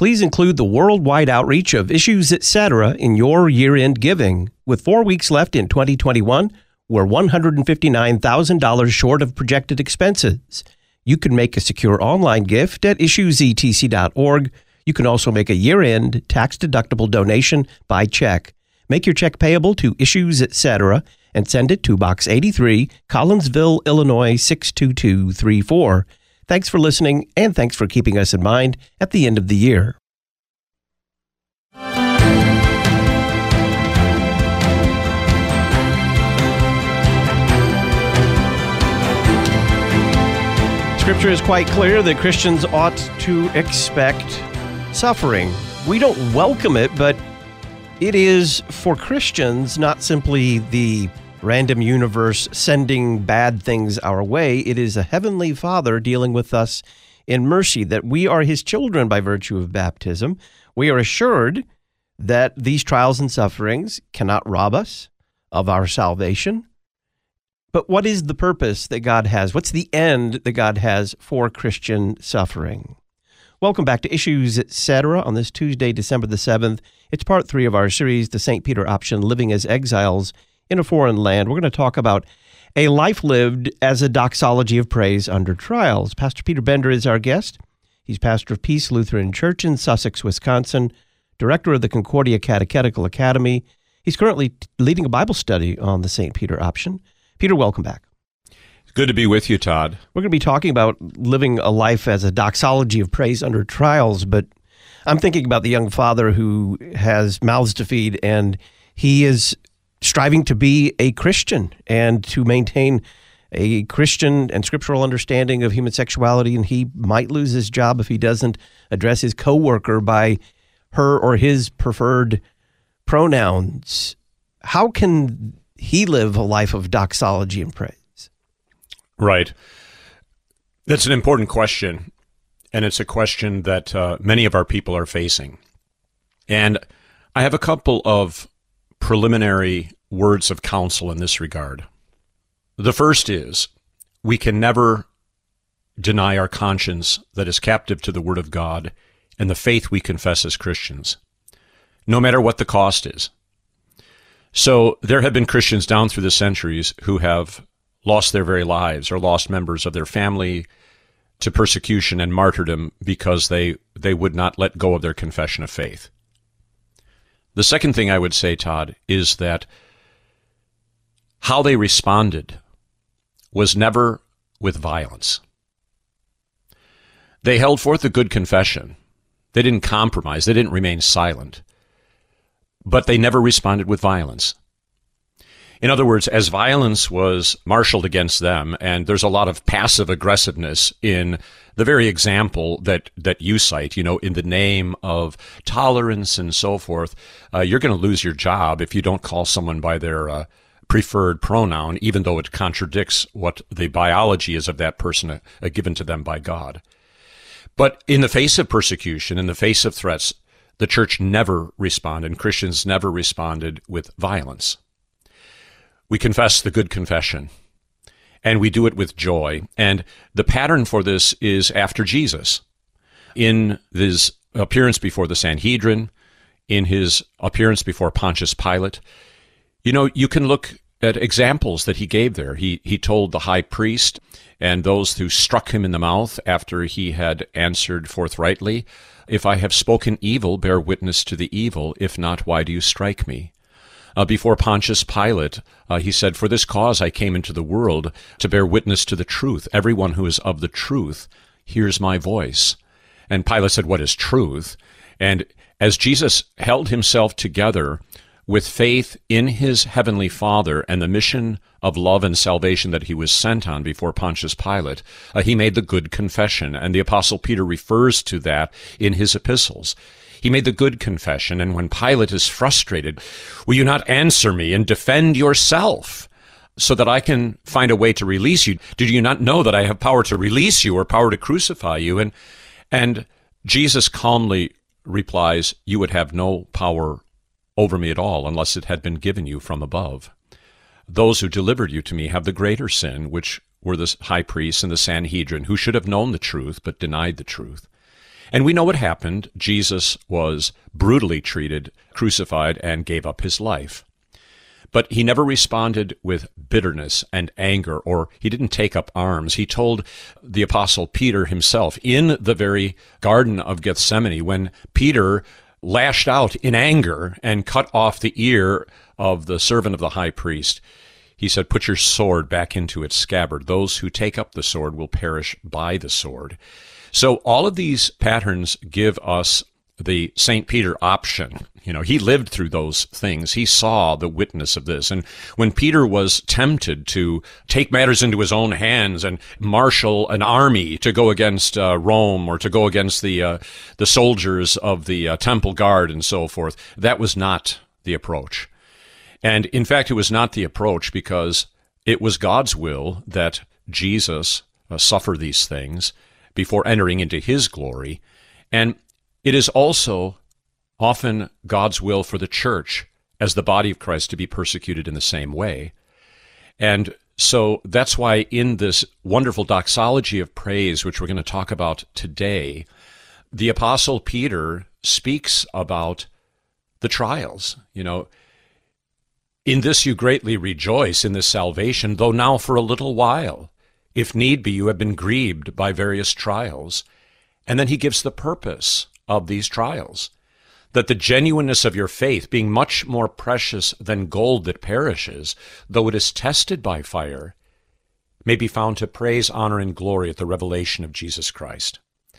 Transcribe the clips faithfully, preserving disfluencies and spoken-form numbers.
Please include the worldwide outreach of Issues Etc. in your year-end giving. With four weeks left in twenty twenty-one, we're one hundred fifty-nine thousand dollars short of projected expenses. You can make a secure online gift at issues e t c dot org. You can also make a year-end tax-deductible donation by check. Make your check payable to Issues Etc. and send it to Box eighty-three, Collinsville, Illinois six two two three four. Thanks for listening, and thanks for keeping us in mind at the end of the year. Scripture is quite clear that Christians ought to expect suffering. We don't welcome it, but it is for Christians not simply the random universe sending bad things our way. It is a heavenly Father dealing with us in mercy, that we are his children by virtue of baptism. We are assured that these trials and sufferings cannot rob us of our salvation. But what is the purpose that God has? What's the end that God has for Christian suffering? Welcome back to Issues Etc. on this Tuesday, December the seventh. It's part three of our series, The Saint Peter Option, Living as Exiles in a Foreign Land. We're going to talk about a life lived as a doxology of praise under trials. Pastor Peter Bender is our guest. He's pastor of Peace Lutheran Church in Sussex, Wisconsin, director of the Concordia Catechetical Academy. He's currently leading a Bible study on the Saint Peter Option. Peter, welcome back. Good to be with you, Todd. We're going to be talking about living a life as a doxology of praise under trials, but I'm thinking about the young father who has mouths to feed, and he is striving to be a Christian and to maintain a Christian and scriptural understanding of human sexuality, and he might lose his job if he doesn't address his coworker by her or his preferred pronouns. How can he live a life of doxology and praise? Right. That's an important question, and it's a question that uh, many of our people are facing. And I have a couple of preliminary words of counsel in this regard. The first is, we can never deny our conscience that is captive to the Word of God and the faith we confess as Christians, no matter what the cost is. So there have been Christians down through the centuries who have lost their very lives or lost members of their family to persecution and martyrdom because they, they would not let go of their confession of faith. The second thing I would say, Todd, is that how they responded was never with violence. They held forth a good confession. They didn't compromise. They didn't remain silent. But they never responded with violence. In other words, as violence was marshaled against them, and there's a lot of passive aggressiveness in the very example that, that you cite, you know, in the name of tolerance and so forth, uh, you're going to lose your job if you don't call someone by their uh, preferred pronoun, even though it contradicts what the biology is of that person uh, uh, given to them by God. But in the face of persecution, in the face of threats, the church never responded, and Christians never responded with violence. We confess the good confession, and we do it with joy. And the pattern for this is after Jesus. In his appearance before the Sanhedrin, in his appearance before Pontius Pilate, you know, you can look at examples that he gave there. He, he told the high priest and those who struck him in the mouth after he had answered forthrightly, "If I have spoken evil, bear witness to the evil. If not, why do you strike me?" Uh, before Pontius Pilate, uh, he said, "For this cause I came into the world, to bear witness to the truth. Everyone who is of the truth hears my voice." And Pilate said, "What is truth?" And as Jesus held himself together with faith in his heavenly Father and the mission of love and salvation that he was sent on before Pontius Pilate, uh, he made the good confession. And the Apostle Peter refers to that in his epistles. He made the good confession, and when Pilate is frustrated, "Will you not answer me and defend yourself so that I can find a way to release you? Do you not know that I have power to release you or power to crucify you?" And, and Jesus calmly replies, "You would have no power over me at all unless it had been given you from above. Those who delivered you to me have the greater sin, which were the high priests and the Sanhedrin, who should have known the truth but denied the truth." And we know what happened. Jesus was brutally treated, crucified, and gave up his life. But he never responded with bitterness and anger, or he didn't take up arms. He told the Apostle Peter himself in the very Garden of Gethsemane, when Peter lashed out in anger and cut off the ear of the servant of the high priest, he said, "Put your sword back into its scabbard. Those who take up the sword will perish by the sword." So all of these patterns give us the Saint Peter option. You know, he lived through those things. He saw the witness of this. And when Peter was tempted to take matters into his own hands and marshal an army to go against uh, Rome, or to go against the uh, the soldiers of the uh, temple guard and so forth, that was not the approach. And in fact, it was not the approach because it was God's will that Jesus uh, suffer these things before entering into his glory. And it is also often God's will for the church as the body of Christ to be persecuted in the same way. And so that's why in this wonderful doxology of praise, which we're going to talk about today, the Apostle Peter speaks about the trials. You know, "In this you greatly rejoice, in this salvation, though now for a little while, if need be, you have been grieved by various trials." And then he gives the purpose of these trials, that the genuineness of your faith, being much more precious than gold that perishes, though it is tested by fire, may be found to praise, honor, and glory at the revelation of Jesus Christ.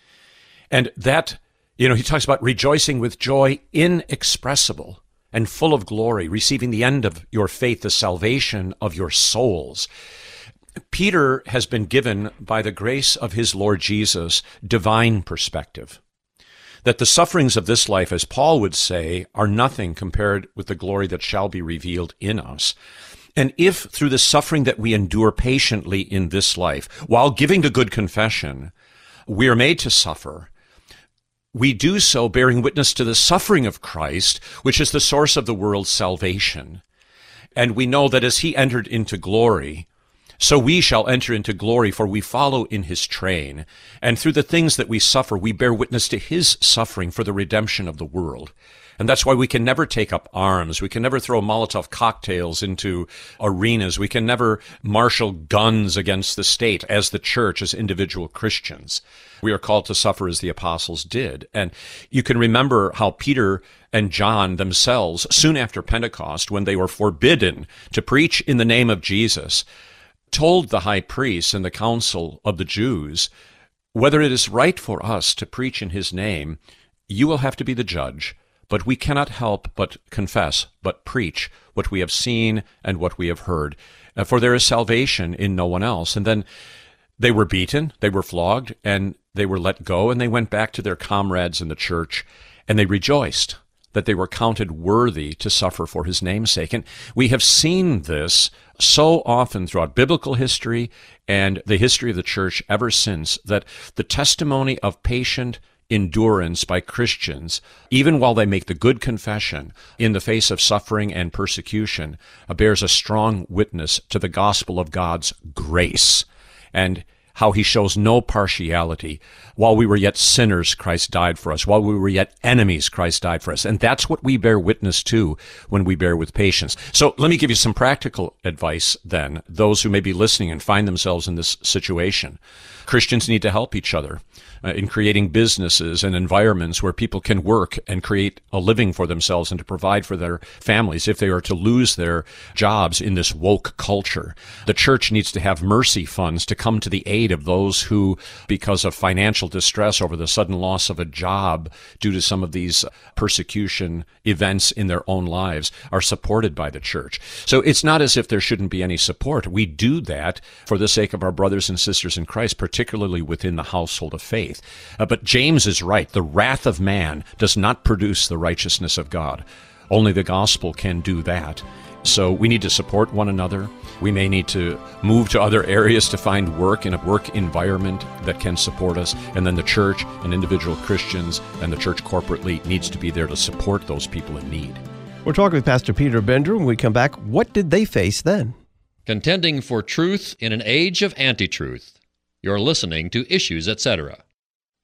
And that, you know, he talks about rejoicing with joy inexpressible and full of glory, receiving the end of your faith, the salvation of your souls. Peter has been given, by the grace of his Lord Jesus, divine perspective. That the sufferings of this life, as Paul would say, are nothing compared with the glory that shall be revealed in us. And if through the suffering that we endure patiently in this life, while giving the good confession, we are made to suffer, we do so bearing witness to the suffering of Christ, which is the source of the world's salvation. And we know that as he entered into glory, so we shall enter into glory, for we follow in his train. And through the things that we suffer, we bear witness to his suffering for the redemption of the world. And that's why we can never take up arms. We can never throw Molotov cocktails into arenas. We can never marshal guns against the state as the church, as individual Christians. We are called to suffer as the apostles did. And you can remember how Peter and John themselves, soon after Pentecost, when they were forbidden to preach in the name of Jesus, told the high priests and the council of the Jews, "Whether it is right for us to preach in his name, you will have to be the judge, but we cannot help but confess, but preach what we have seen and what we have heard. For there is salvation in no one else." And then they were beaten, they were flogged, and they were let go, and they went back to their comrades in the church, and they rejoiced that they were counted worthy to suffer for his name's sake. And we have seen this so often throughout biblical history and the history of the church ever since, that the testimony of patient endurance by Christians, even while they make the good confession in the face of suffering and persecution, bears a strong witness to the gospel of God's grace, and how he shows no partiality. While we were yet sinners, Christ died for us. While we were yet enemies, Christ died for us. And that's what we bear witness to when we bear with patience. So let me give you some practical advice then, those who may be listening and find themselves in this situation. Christians need to help each other uh, in creating businesses and environments where people can work and create a living for themselves and to provide for their families if they are to lose their jobs in this woke culture. The church needs to have mercy funds to come to the aid of those who, because of financial distress over the sudden loss of a job due to some of these persecution events in their own lives, are supported by the church. So it's not as if there shouldn't be any support. We do that for the sake of our brothers and sisters in Christ, particularly within the household of faith. Uh, but James is right. The wrath of man does not produce the righteousness of God. Only the gospel can do that. So we need to support one another. We may need to move to other areas to find work in a work environment that can support us. And then the church and individual Christians and the church corporately needs to be there to support those people in need. We're talking with Pastor Peter Bender. When we come back, what did they face then? Contending for truth in an age of anti-truth. You're listening to Issues, et cetera.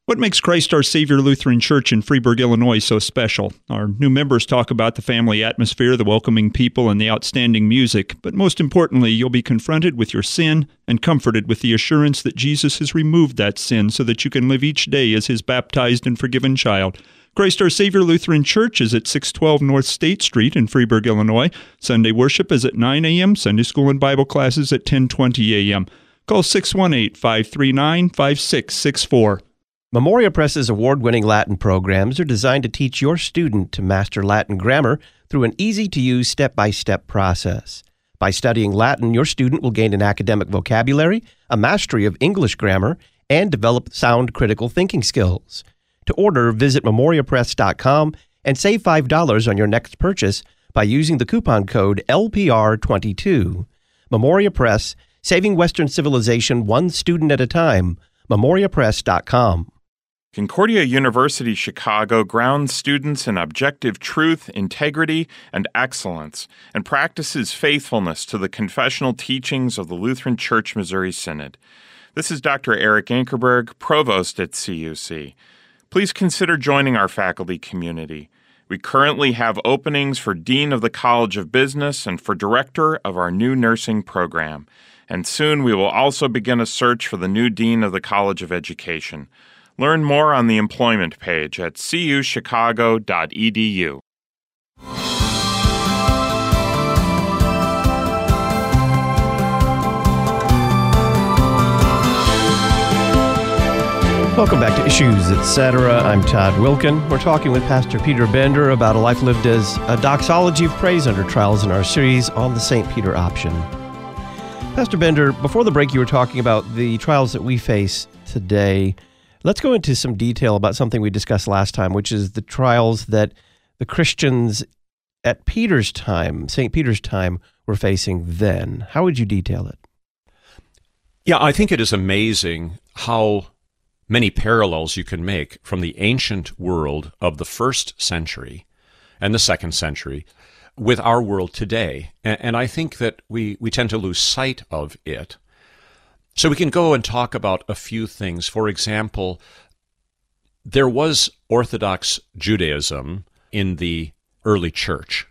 What makes Christ Our Savior Lutheran Church in Freeburg, Illinois so special? Our new members talk about the family atmosphere, the welcoming people, and the outstanding music. But most importantly, you'll be confronted with your sin and comforted with the assurance that Jesus has removed that sin so that you can live each day as His baptized and forgiven child. Christ Our Savior Lutheran Church is at six twelve North State Street in Freeburg, Illinois. Sunday worship is at nine a.m., Sunday school and Bible classes at ten twenty a.m. Call six one eight, five three nine, five six six four. Memoria Press's award-winning Latin programs are designed to teach your student to master Latin grammar through an easy-to-use step-by-step process. By studying Latin, your student will gain an academic vocabulary, a mastery of English grammar, and develop sound critical thinking skills. To order, visit memoria press dot com and save five dollars on your next purchase by using the coupon code L P R twenty-two. Memoria Press, saving Western civilization one student at a time. memoria press dot com. Concordia University Chicago grounds students in objective truth, integrity, and excellence, and practices faithfulness to the confessional teachings of the Lutheran Church Missouri Synod. This is Doctor Eric Ankerberg, Provost at C U C. Please consider joining our faculty community. We currently have openings for Dean of the College of Business and for Director of our new nursing program. And soon we will also begin a search for the new Dean of the College of Education. Learn more on the employment page at c u chicago dot e d u. Welcome back to Issues, et cetera. I'm Todd Wilkin. We're talking with Pastor Peter Bender about a life lived as a doxology of praise under trials in our series on the Saint Peter option. Pastor Bender, before the break you were talking about the trials that we face today. Let's go into some detail about something we discussed last time, which is the trials that the Christians at Peter's time, Saint Peter's time, were facing then. How would you detail it? Yeah, I think it is amazing how many parallels you can make from the ancient world of the first century and the second century with our world today. And I think that we, we tend to lose sight of it. So we can go and talk about a few things. For example, there was Orthodox Judaism in the early church,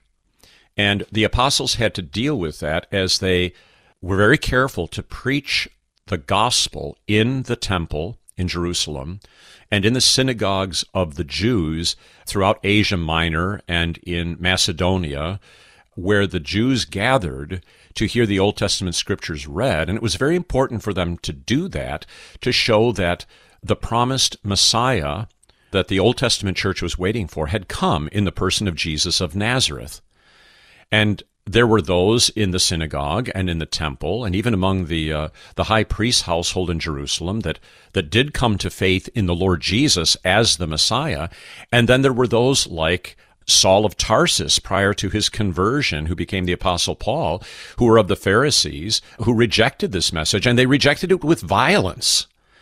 and the apostles had to deal with that as they were very careful to preach the gospel in the temple in Jerusalem and in the synagogues of the Jews throughout Asia Minor and in Macedonia, where the Jews gathered to hear the Old Testament scriptures read. And it was very important for them to do that, to show that the promised Messiah that the Old Testament church was waiting for had come in the person of Jesus of Nazareth. And there were those in the synagogue and in the temple, and even among the uh, the high priest's household in Jerusalem, that, that did come to faith in the Lord Jesus as the Messiah. And then there were those like Saul of Tarsus, prior to his conversion, who became the Apostle Paul, who were of the Pharisees, who rejected this message, and they rejected it with violence.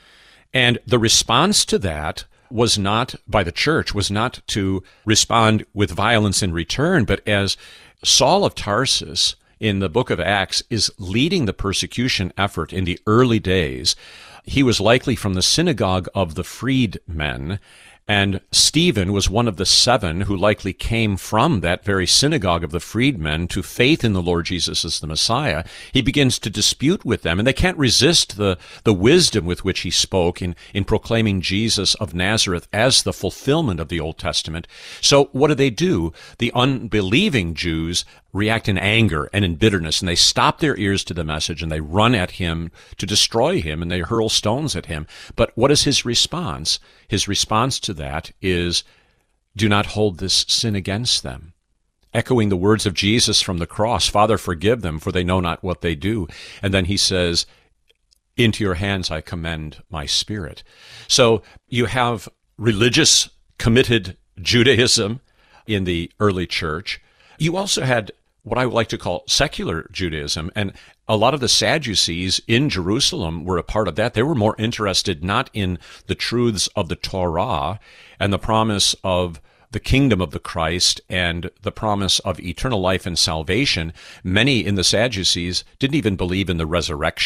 And the response to that was not, by the church, was not to respond with violence in return, but as Saul of Tarsus in the book of Acts is leading the persecution effort in the early days. He was likely from the synagogue of the freedmen, and Stephen was one of the seven who likely came from that very synagogue of the freedmen to faith in the Lord Jesus as the Messiah. He begins to dispute with them, and they can't resist the, the wisdom with which he spoke in, in proclaiming Jesus of Nazareth as the fulfillment of the Old Testament. So what do they do? The unbelieving Jews react in anger and in bitterness, and they stop their ears to the message, and they run at him to destroy him, and they hurl stones at him. But what is his response? His response to that is, do not hold this sin against them. Echoing the words of Jesus from the cross, Father, forgive them, for they know not what they do. And then he says, into your hands I commend my spirit. So you have religious, committed Judaism in the early church. You also had what I would like to call secular Judaism, and a lot of the Sadducees in Jerusalem were a part of that. They were more interested not in the truths of the Torah and the promise of the kingdom of the Christ and the promise of eternal life and salvation. Many in the Sadducees didn't even believe in the resurrection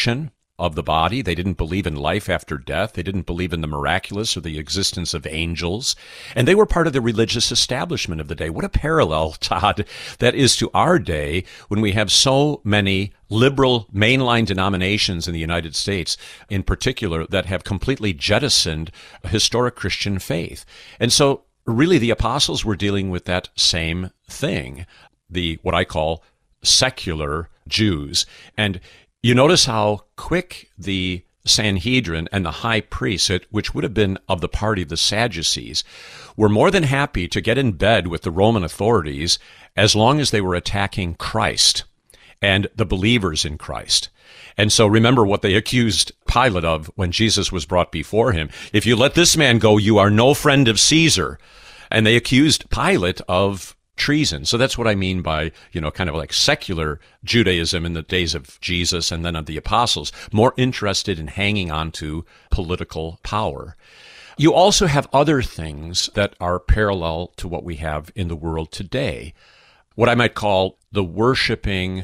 of the body. They didn't believe in life after death. They didn't believe in the miraculous or the existence of angels. And they were part of the religious establishment of the day. What a parallel, Todd, that is to our day when we have so many liberal mainline denominations in the United States, in particular, that have completely jettisoned a historic Christian faith. And so really the apostles were dealing with that same thing, the what I call secular Jews. And you notice how quick the Sanhedrin and the high priest, which would have been of the party of the Sadducees, were more than happy to get in bed with the Roman authorities as long as they were attacking Christ and the believers in Christ. And so remember what they accused Pilate of when Jesus was brought before him. If you let this man go, you are no friend of Caesar. And they accused Pilate of treason. So that's what I mean by, you know, kind of like secular Judaism in the days of Jesus and then of the apostles, more interested in hanging on to political power. You also have other things that are parallel to what we have in the world today, what I might call the worshiping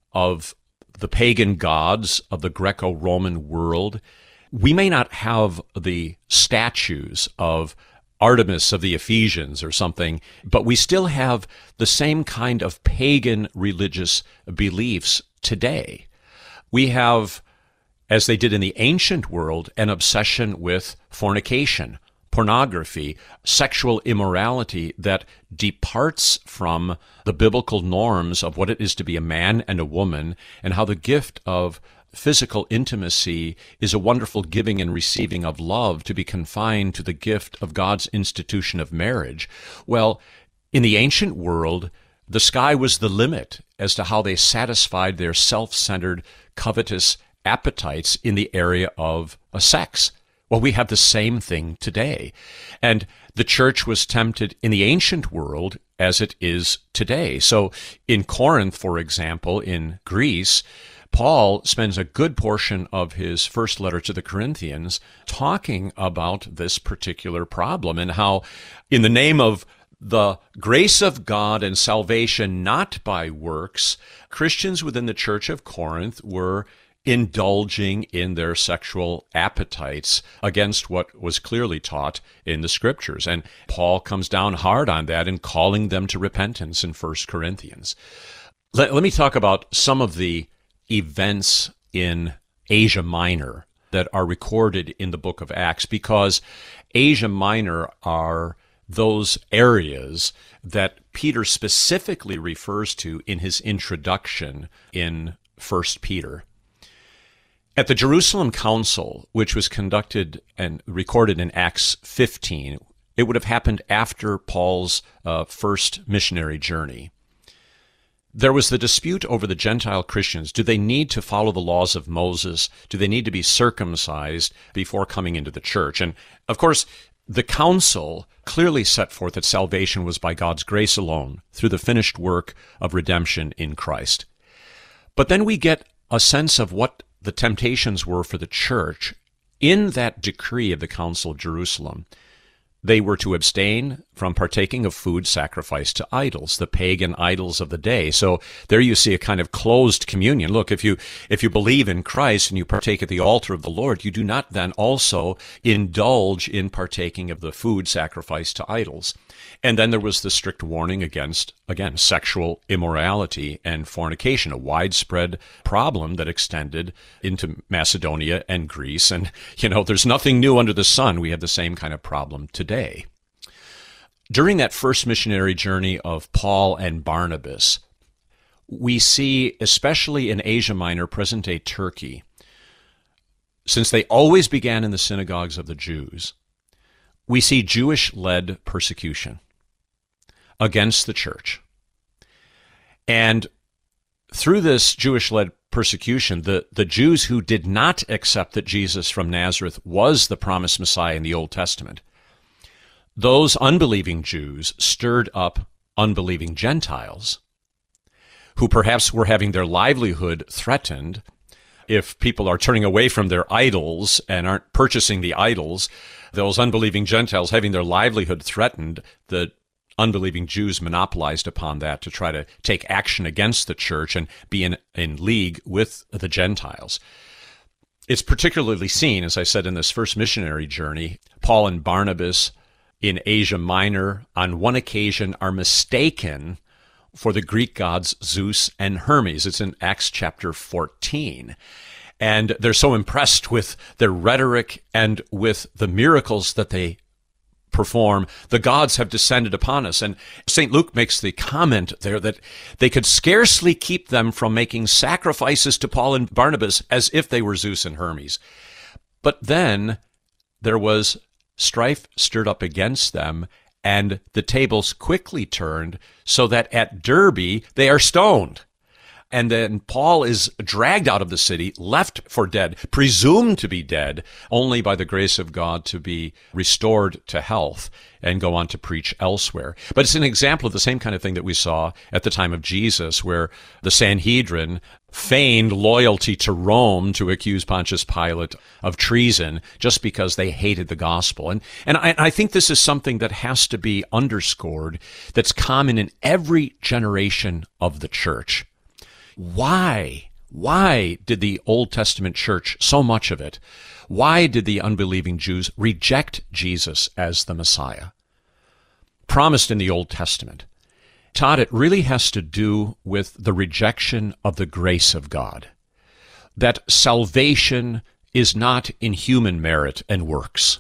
of the pagan gods of the Greco-Roman world. We may not have the statues of Artemis of the Ephesians or something, but we still have the same kind of pagan religious beliefs today. We have, as they did in the ancient world, an obsession with fornication, pornography, sexual immorality that departs from the biblical norms of what it is to be a man and a woman, and how the gift of physical intimacy is a wonderful giving and receiving of love to be confined to the gift of God's institution of marriage. Well, in the ancient world, the sky was the limit as to how they satisfied their self-centered, covetous appetites in the area of a sex. Well, we have the same thing today. And the church was tempted in the ancient world as it is today. So in Corinth, for example, in Greece, Paul spends a good portion of his first letter to the Corinthians talking about this particular problem and how, in the name of the grace of God and salvation not by works, Christians within the church of Corinth were indulging in their sexual appetites against what was clearly taught in the Scriptures. And Paul comes down hard on that in calling them to repentance in First Corinthians. Let, let me talk about some of the events in Asia Minor that are recorded in the book of Acts, because Asia Minor are those areas that Peter specifically refers to in his introduction in First Peter. At the Jerusalem Council, which was conducted and recorded in Acts fifteen, it would have happened after Paul's uh, first missionary journey. There was the dispute over the Gentile Christians. Do they need to follow the laws of Moses? Do they need to be circumcised before coming into the church? And, of course, the council clearly set forth that salvation was by God's grace alone, through the finished work of redemption in Christ. But then we get a sense of what the temptations were for the church in that decree of the Council of Jerusalem. They were to abstain from partaking of food sacrificed to idols, the pagan idols of the day. So there you see a kind of closed communion. Look, if you if you believe in Christ and you partake at the altar of the Lord, you do not then also indulge in partaking of the food sacrificed to idols. And then there was the strict warning against, again, sexual immorality and fornication, a widespread problem that extended into Macedonia and Greece. And, you know, there's nothing new under the sun. We have the same kind of problem today. During that first missionary journey of Paul and Barnabas, we see, especially in Asia Minor, present-day Turkey, since they always began in the synagogues of the Jews, we see Jewish-led persecution against the church. And through this Jewish-led persecution, the, the Jews who did not accept that Jesus from Nazareth was the promised Messiah in the Old Testament, those unbelieving Jews stirred up unbelieving Gentiles who perhaps were having their livelihood threatened. If people are turning away from their idols and aren't purchasing the idols, those unbelieving Gentiles having their livelihood threatened, the unbelieving Jews monopolized upon that to try to take action against the church and be in, in league with the Gentiles. It's particularly seen, as I said, in this first missionary journey. Paul and Barnabas in Asia Minor on one occasion are mistaken for the Greek gods Zeus and Hermes. It's in Acts chapter fourteen. And they're so impressed with their rhetoric and with the miracles that they perform. The gods have descended upon us. And Saint Luke makes the comment there that they could scarcely keep them from making sacrifices to Paul and Barnabas as if they were Zeus and Hermes. But then there was strife stirred up against them, and the tables quickly turned so that at Derbe they are stoned. And then Paul is dragged out of the city, left for dead, presumed to be dead, only by the grace of God to be restored to health and go on to preach elsewhere. But it's an example of the same kind of thing that we saw at the time of Jesus, where the Sanhedrin feigned loyalty to Rome to accuse Pontius Pilate of treason just because they hated the gospel. And, and I, I think this is something that has to be underscored, that's common in every generation of the church. Why? Why did the Old Testament church, so much of it, why did the unbelieving Jews reject Jesus as the Messiah, promised in the Old Testament? Todd, it really has to do with the rejection of the grace of God, that salvation is not in human merit and works.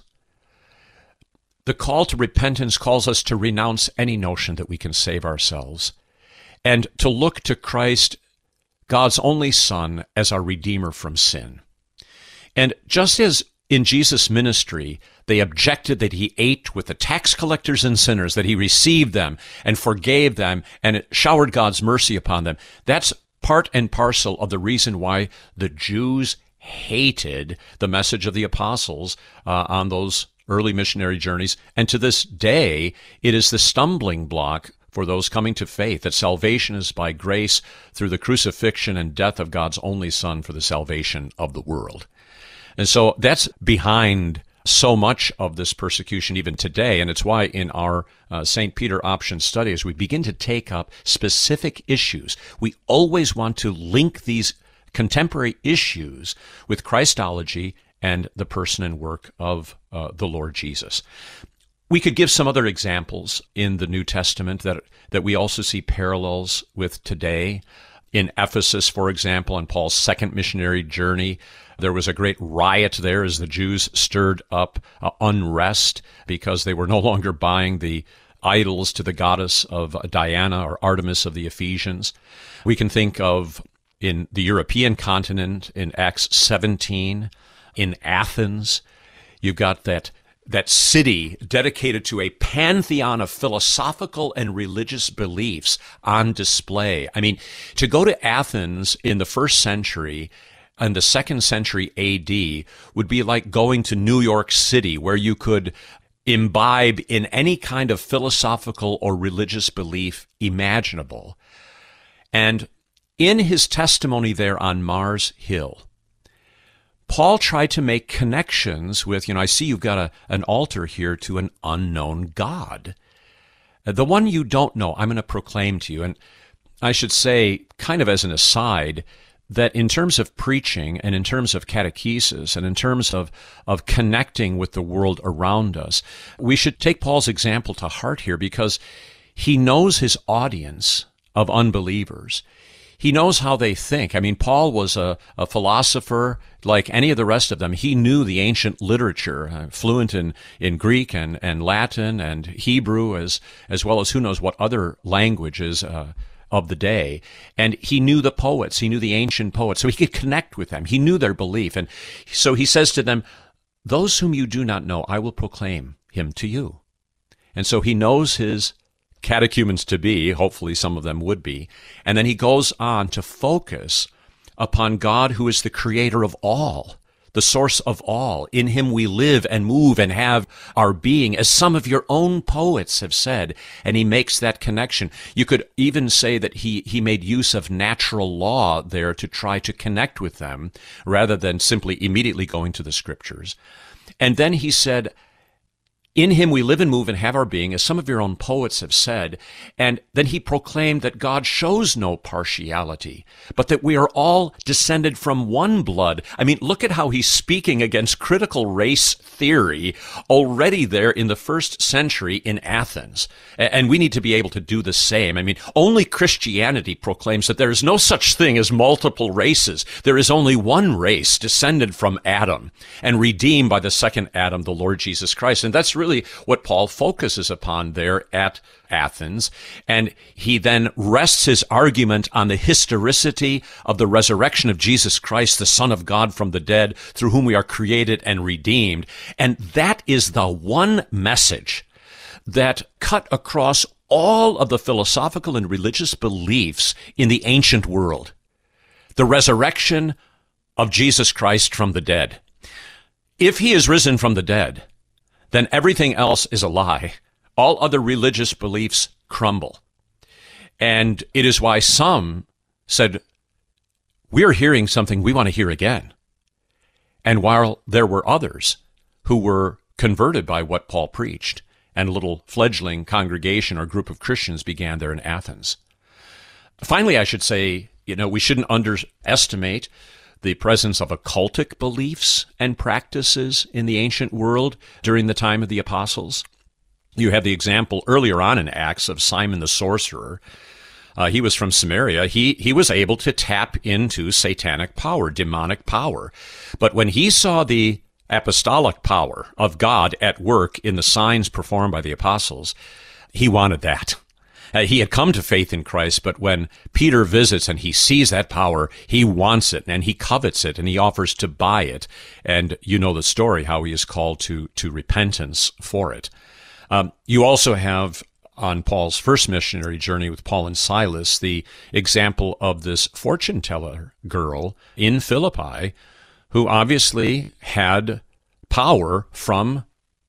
The call to repentance calls us to renounce any notion that we can save ourselves and to look to Christ, God's only Son, as our Redeemer from sin. And just as in Jesus' ministry, they objected that he ate with the tax collectors and sinners, that he received them and forgave them and showered God's mercy upon them. That's part and parcel of the reason why the Jews hated the message of the apostles uh, on those early missionary journeys. And to this day, it is the stumbling block for those coming to faith, that salvation is by grace through the crucifixion and death of God's only Son for the salvation of the world. And so that's behind so much of this persecution even today, and it's why in our uh, Saint Peter option study, as we begin to take up specific issues, we always want to link these contemporary issues with Christology and the person and work of uh, the Lord Jesus. We could give some other examples in the New Testament that that we also see parallels with today. In Ephesus, for example, on Paul's second missionary journey, there was a great riot there as the Jews stirred up uh, unrest because they were no longer buying the idols to the goddess of Diana or Artemis of the Ephesians. We can think of in the European continent in Acts seventeen, in Athens, you've got that that city dedicated to a pantheon of philosophical and religious beliefs on display. I mean, to go to Athens in the first century and the second century A D would be like going to New York City, where you could imbibe in any kind of philosophical or religious belief imaginable. And in his testimony there on Mars Hill, Paul tried to make connections with, you know, I see you've got a, an altar here to an unknown God. The one you don't know, I'm going to proclaim to you. And I should say, kind of as an aside, that in terms of preaching and in terms of catechesis and in terms of, of connecting with the world around us, we should take Paul's example to heart here, because he knows his audience of unbelievers. He knows how they think. I mean, Paul was a, a philosopher like any of the rest of them. He knew the ancient literature, uh, fluent in, in Greek and, and Latin and Hebrew, as, as well as who knows what other languages uh, of the day. And he knew the poets. He knew the ancient poets, so he could connect with them. He knew their belief. And so he says to them, those whom you do not know, I will proclaim him to you. And so he knows his catechumens to be, hopefully some of them would be, and then he goes on to focus upon God, who is the creator of all, the source of all. In him we live and move and have our being, as some of your own poets have said, and he makes that connection. You could even say that he, he made use of natural law there to try to connect with them, rather than simply immediately going to the scriptures. And then he said, In him we live and move and have our being, as some of your own poets have said. And then he proclaimed that God shows no partiality, but that we are all descended from one blood. I mean, look at how he's speaking against critical race theory already there in the first century in Athens. And we need to be able to do the same. I mean, only Christianity proclaims that there is no such thing as multiple races. There is only one race descended from Adam and redeemed by the second Adam, the Lord Jesus Christ. And that's really really what Paul focuses upon there at Athens. And he then rests his argument on the historicity of the resurrection of Jesus Christ, the Son of God from the dead, through whom we are created and redeemed. And that is the one message that cut across all of the philosophical and religious beliefs in the ancient world. The resurrection of Jesus Christ from the dead. If he is risen from the dead, then everything else is a lie. All other religious beliefs crumble. And it is why some said, we're hearing something we want to hear again. And while there were others who were converted by what Paul preached, and a little fledgling congregation or group of Christians began there in Athens. Finally, I should say, you know, we shouldn't underestimate the presence of occultic beliefs and practices in the ancient world during the time of the apostles. You have the example earlier on in Acts of Simon the sorcerer. Uh, he was from Samaria. He he was able to tap into satanic power, demonic power. But when he saw the apostolic power of God at work in the signs performed by the apostles, he wanted that. Uh, he had come to faith in Christ, but when Peter visits and he sees that power, he wants it and he covets it and he offers to buy it. And you know the story, how he is called to, to repentance for it. Um, you also have on Paul's first missionary journey with Paul and Silas, the example of this fortune teller girl in Philippi who obviously had power from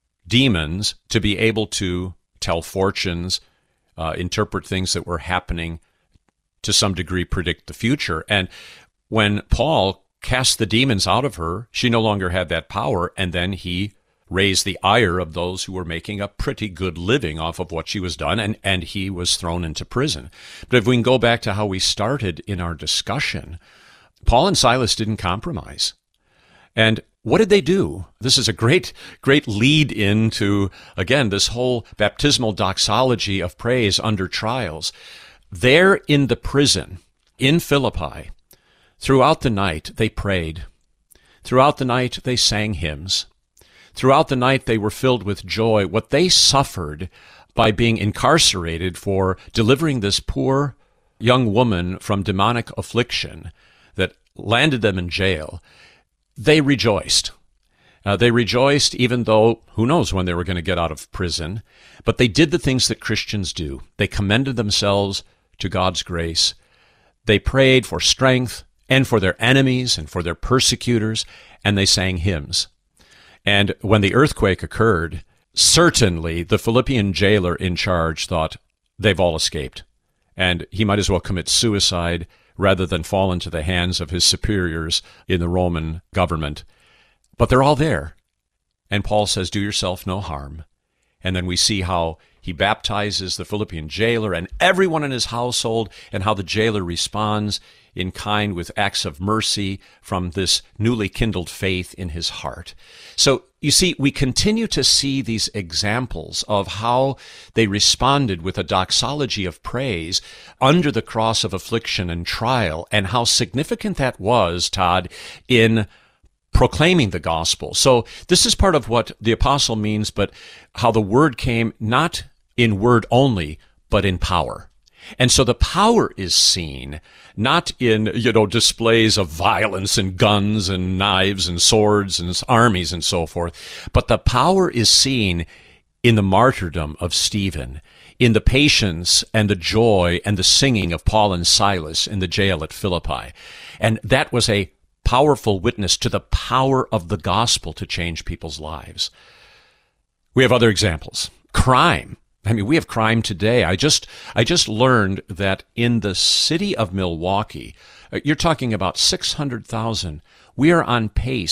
demons to be able to tell fortunes, Uh, interpret things that were happening, to some degree predict the future. And when Paul cast the demons out of her, she no longer had that power, and then he raised the ire of those who were making a pretty good living off of what she was done, and, and he was thrown into prison. But if we can go back to how we started in our discussion, Paul and Silas didn't compromise. And what did they do? This is a great, great lead into, again, this whole baptismal doxology of praise under trials. There in the prison in Philippi, throughout the night they prayed. Throughout the night they sang hymns. Throughout the night they were filled with joy. What they suffered by being incarcerated for delivering this poor young woman from demonic affliction that landed them in jail, they rejoiced. Uh, they rejoiced even though, who knows when they were going to get out of prison. But they did the things that Christians do. They commended themselves to God's grace. They prayed for strength and for their enemies and for their persecutors, and they sang hymns. And when the earthquake occurred, certainly the Philippian jailer in charge thought, they've all escaped, and he might as well commit suicide rather than fall into the hands of his superiors in the Roman government. But they're all there. And Paul says, do yourself no harm. And then we see how he baptizes the Philippian jailer and everyone in his household, and how the jailer responds in kind with acts of mercy from this newly kindled faith in his heart. So you see, we continue to see these examples of how they responded with a doxology of praise under the cross of affliction and trial, and how significant that was, Todd, in proclaiming the gospel. So this is part of what the apostle means, but how the word came not in word only, but in power. And so the power is seen not in, you know, displays of violence and guns and knives and swords and armies and so forth, but the power is seen in the martyrdom of Stephen, in the patience and the joy and the singing of Paul and Silas in the jail at Philippi. And that was a powerful witness to the power of the gospel to change people's lives. We have other examples. Crime. I mean, we have crime today. I just I just learned that in the city of Milwaukee, you're talking about six hundred thousand. We are on pace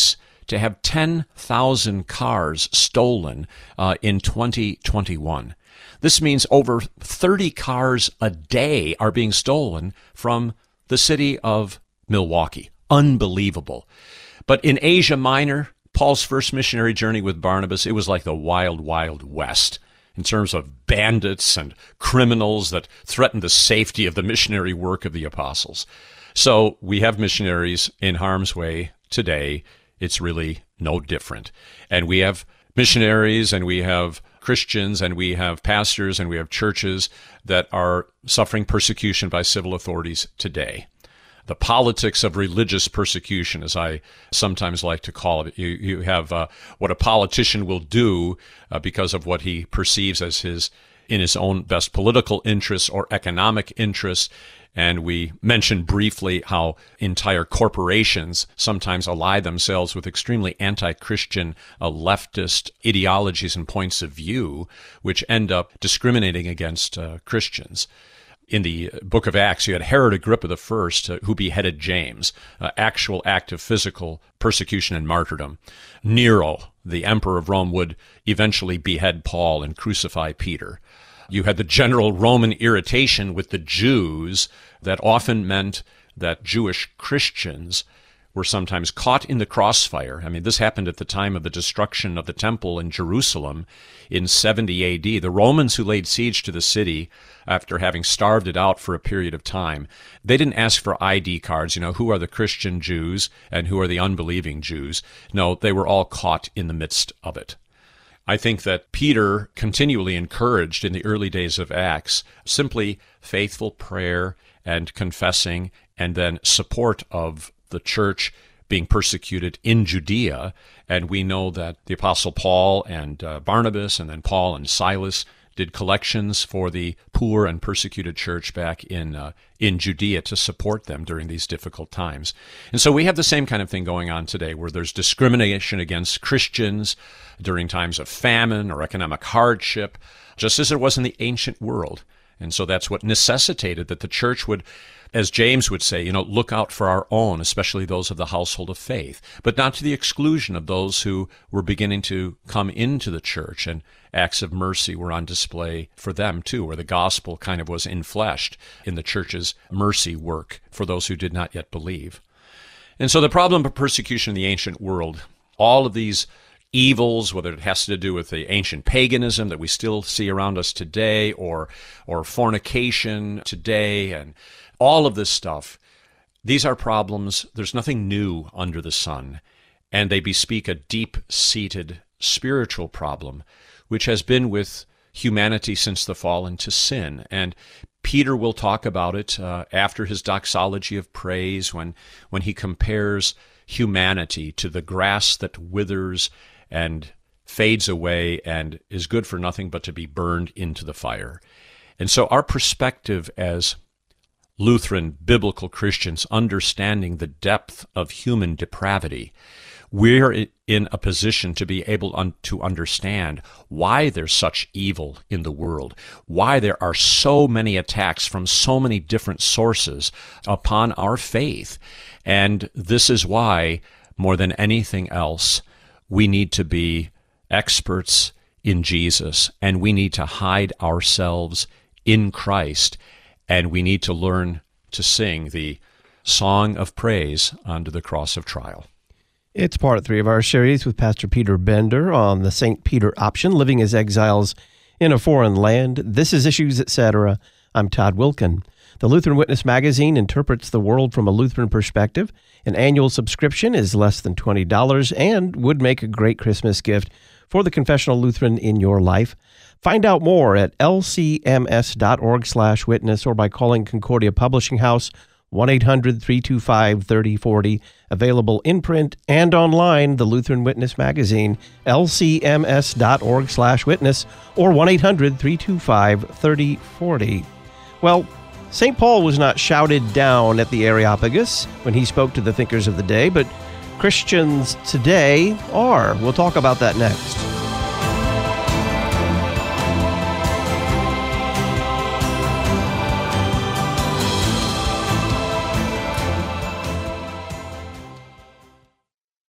to have ten thousand cars stolen uh, in twenty twenty-one. This means over thirty cars a day are being stolen from the city of Milwaukee. Unbelievable. But in Asia Minor, Paul's first missionary journey with Barnabas, it was like the wild, wild west in terms of bandits and criminals that threatened the safety of the missionary work of the apostles. So we have missionaries in harm's way today. It's really no different. And we have missionaries, and we have Christians, and we have pastors, and we have churches that are suffering persecution by civil authorities today. The politics of religious persecution, as I sometimes like to call it. You, you have uh, what a politician will do uh, because of what he perceives as his, in his own best political interests or economic interests. And we mentioned briefly how entire corporations sometimes ally themselves with extremely anti-Christian uh, leftist ideologies and points of view, which end up discriminating against uh, Christians. In the book of Acts, you had Herod Agrippa the First, uh, who beheaded James, uh, actual act of physical persecution and martyrdom. Nero, the emperor of Rome, would eventually behead Paul and crucify Peter. You had the general Roman irritation with the Jews that often meant that Jewish Christians were sometimes caught in the crossfire. I mean, this happened at the time of the destruction of the temple in Jerusalem in seventy A D. The Romans who laid siege to the city after having starved it out for a period of time, they didn't ask for I D cards, you know, who are the Christian Jews and who are the unbelieving Jews. No, they were all caught in the midst of it. I think that Peter continually encouraged in the early days of Acts simply faithful prayer and confessing, and then support of the church being persecuted in Judea. And we know that the Apostle Paul and uh, Barnabas, and then Paul and Silas, did collections for the poor and persecuted church back in uh, in Judea to support them during these difficult times. And so we have the same kind of thing going on today, where there's discrimination against Christians during times of famine or economic hardship, just as there was in the ancient world. And so that's what necessitated that the church would, as James would say, you know, look out for our own, especially those of the household of faith, but not to the exclusion of those who were beginning to come into the church, and acts of mercy were on display for them too, where the gospel kind of was infleshed in the church's mercy work for those who did not yet believe. And so the problem of persecution in the ancient world, all of these evils, whether it has to do with the ancient paganism that we still see around us today, or or fornication today, and all of this stuff, these are problems. There's nothing new under the sun, and they bespeak a deep-seated spiritual problem, which has been with humanity since the fall into sin. And Peter will talk about it uh, after his doxology of praise, when when he compares humanity to the grass that withers and fades away and is good for nothing but to be burned into the fire. And so our perspective as Lutheran biblical Christians, understanding the depth of human depravity, we're in a position to be able un- to understand why there's such evil in the world, why there are so many attacks from so many different sources upon our faith. And this is why, more than anything else, we need to be experts in Jesus, and we need to hide ourselves in Christ, and we need to learn to sing the song of praise unto the cross of trial. It's part three of our series with Pastor Peter Bender on the Saint Peter option, living as exiles in a foreign land. This is Issues, et cetera. I'm Todd Wilkin. The Lutheran Witness magazine interprets the world from a Lutheran perspective. An annual subscription is less than twenty dollars and would make a great Christmas gift for the confessional Lutheran in your life. Find out more at l c m s dot org slash witness or by calling Concordia Publishing House, one eight hundred, three two five, three oh four oh. Available in print and online, the Lutheran Witness magazine, l c m s dot org slash witness or one eight hundred, three two five, three oh four oh. Well, Saint Paul was not shouted down at the Areopagus when he spoke to the thinkers of the day, but Christians today are. We'll talk about that next.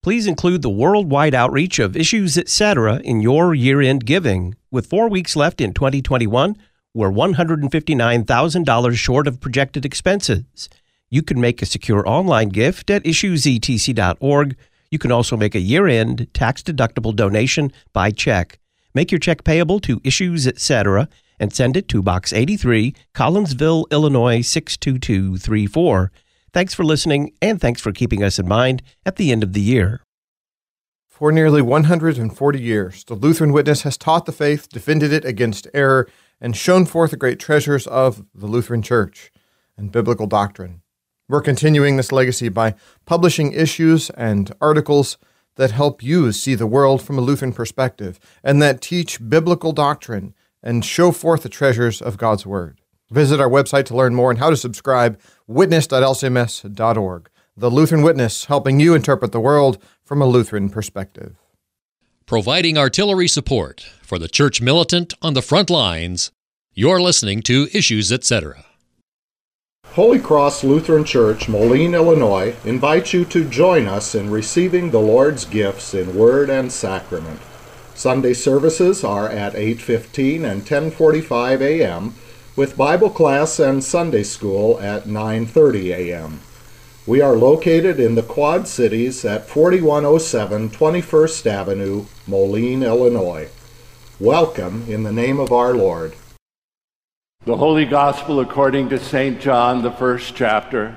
Please include the worldwide outreach of Issues Etc. in your year-end giving. With four weeks left in twenty twenty-one, we're one hundred fifty-nine thousand dollars short of projected expenses. You can make a secure online gift at issues e t c dot org. You can also make a year-end tax-deductible donation by check. Make your check payable to Issues Etc. and send it to Box eighty-three, Collinsville, Illinois six two two three four. Thanks for listening, and thanks for keeping us in mind at the end of the year. For nearly one hundred forty years, the Lutheran Witness has taught the faith, defended it against error, and shown forth the great treasures of the Lutheran Church and biblical doctrine. We're continuing this legacy by publishing issues and articles that help you see the world from a Lutheran perspective and that teach biblical doctrine and show forth the treasures of God's Word. Visit our website to learn more and how to subscribe, witness dot l c m s dot org. The Lutheran Witness, helping you interpret the world from a Lutheran perspective. Providing artillery support for the church militant on the front lines, you're listening to Issues Etc. Holy Cross Lutheran Church, Moline, Illinois, invites you to join us in receiving the Lord's gifts in word and sacrament. Sunday services are at eight fifteen and ten forty-five a.m., with Bible class and Sunday school at nine thirty a.m. We are located in the Quad Cities at forty-one oh seven twenty-first Avenue, Moline, Illinois. Welcome in the name of our Lord. The Holy Gospel according to Saint John, the first chapter.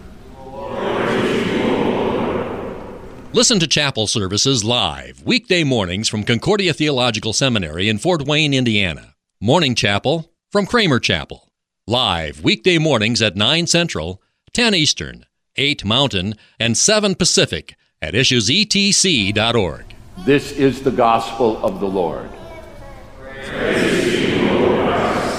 Listen to chapel services live, weekday mornings from Concordia Theological Seminary in Fort Wayne, Indiana. Morning chapel from Kramer Chapel. Live, weekday mornings at nine Central, ten Eastern, eight Mountain, and seven Pacific at issues e t c dot org. This is the gospel of the Lord. Praise you, Lord Christ.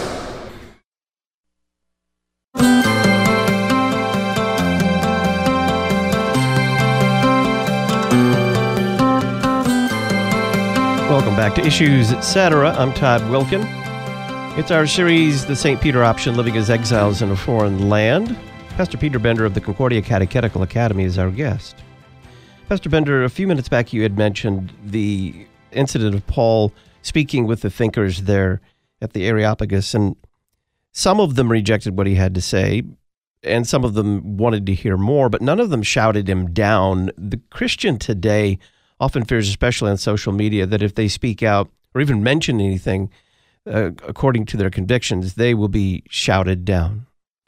Welcome back to Issues Etc. I'm Todd Wilkin. It's our series, The Saint Peter Option, Living as Exiles in a Foreign Land. Pastor Peter Bender of the Concordia Catechetical Academy is our guest. Pastor Bender, a few minutes back you had mentioned the incident of Paul speaking with the thinkers there at the Areopagus, and some of them rejected what he had to say, and some of them wanted to hear more, but none of them shouted him down. The Christian today often fears, especially on social media, that if they speak out or even mention anything uh, according to their convictions, they will be shouted down.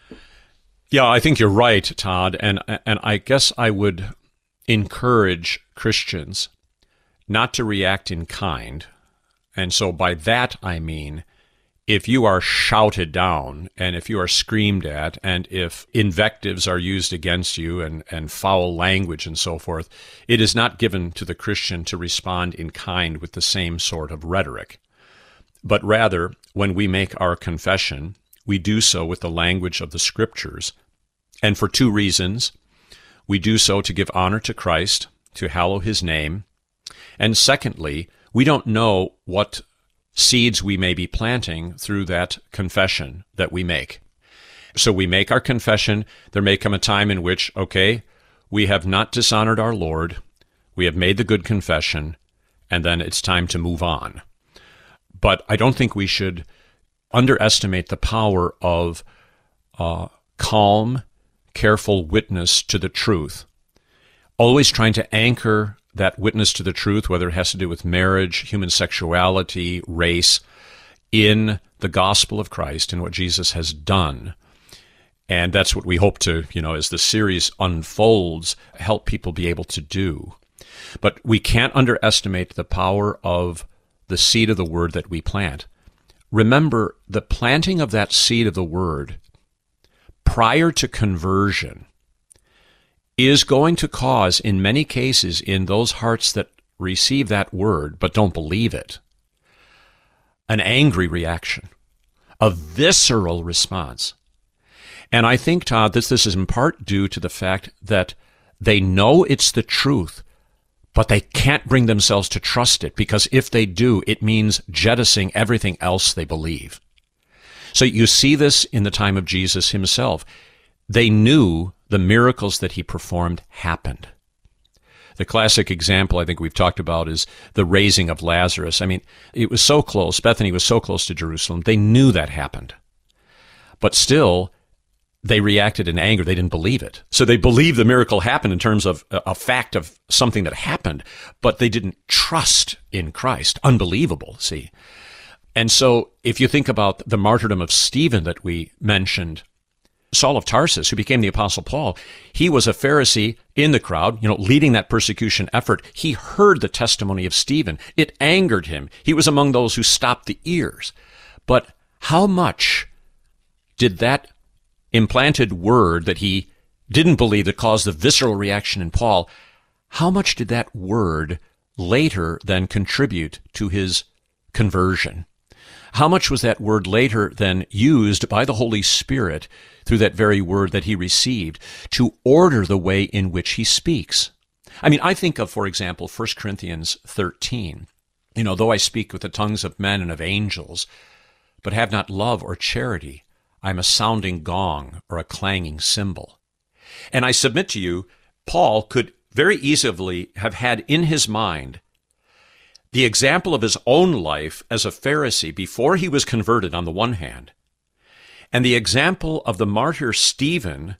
Yeah, I think you're right, Todd, and and I guess I would encourage Christians not to react in kind. And so by that I mean, if you are shouted down and if you are screamed at and if invectives are used against you and, and foul language and so forth, it is not given to the Christian to respond in kind with the same sort of rhetoric. But rather, when we make our confession, we do so with the language of the Scriptures. And for two reasons. We do so to give honor to Christ, to hallow His name. And secondly, we don't know what seeds we may be planting through that confession that we make. So we make our confession. There may come a time in which, okay, we have not dishonored our Lord, we have made the good confession, and then it's time to move on. But I don't think we should underestimate the power of uh, calm, careful witness to the truth. Always trying to anchor that witness to the truth, whether it has to do with marriage, human sexuality, race, in the gospel of Christ and what Jesus has done. And that's what we hope to, you know, as the series unfolds, help people be able to do. But we can't underestimate the power of the seed of the word that we plant. Remember, the planting of that seed of the word prior to conversion is going to cause, in many cases, in those hearts that receive that word but don't believe it, an angry reaction, a visceral response. And I think, Todd, that this is in part due to the fact that they know it's the truth, but they can't bring themselves to trust it, because if they do, it means jettisoning everything else they believe. So you see this in the time of Jesus himself. They knew the miracles that he performed happened. The classic example I think we've talked about is the raising of Lazarus. I mean, it was so close. Bethany was so close to Jerusalem. They knew that happened. But still, they reacted in anger. They didn't believe it. So they believed the miracle happened in terms of a, a fact of something that happened, but they didn't trust in Christ. Unbelievable, see. And so if you think about the martyrdom of Stephen that we mentioned, Saul of Tarsus, who became the Apostle Paul, he was a Pharisee in the crowd, you know, leading that persecution effort. He heard the testimony of Stephen. It angered him. He was among those who stopped the ears. But how much did that implanted word that he didn't believe that caused the visceral reaction in Paul, how much did that word later then contribute to his conversion? How much was that word later then used by the Holy Spirit through that very word that he received to order the way in which he speaks? I mean, I think of, for example, First Corinthians thirteen. You know, though I speak with the tongues of men and of angels, but have not love or charity, I am a sounding gong or a clanging cymbal. And I submit to you, Paul could very easily have had in his mind the example of his own life as a Pharisee before he was converted on the one hand, and the example of the martyr Stephen,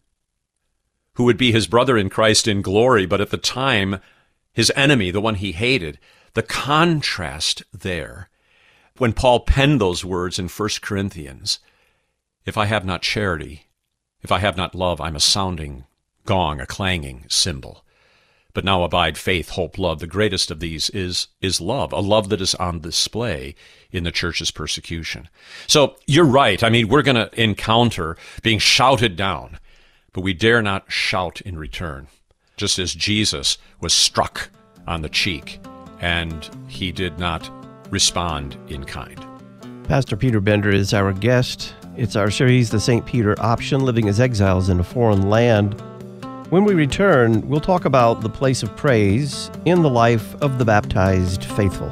who would be his brother in Christ in glory, but at the time his enemy, the one he hated. The contrast there, when Paul penned those words in First Corinthians, if I have not charity, if I have not love, I'm a sounding gong, a clanging cymbal. But now abide faith, hope, love. The greatest of these is, is love, a love that is on display in the church's persecution. So you're right. I mean, we're going to encounter being shouted down, but we dare not shout in return, just as Jesus was struck on the cheek, and he did not respond in kind. Pastor Peter Bender is our guest. It's our series, The Saint Peter Option, Living as Exiles in a Foreign Land. When we return, we'll talk about the place of praise in the life of the baptized faithful.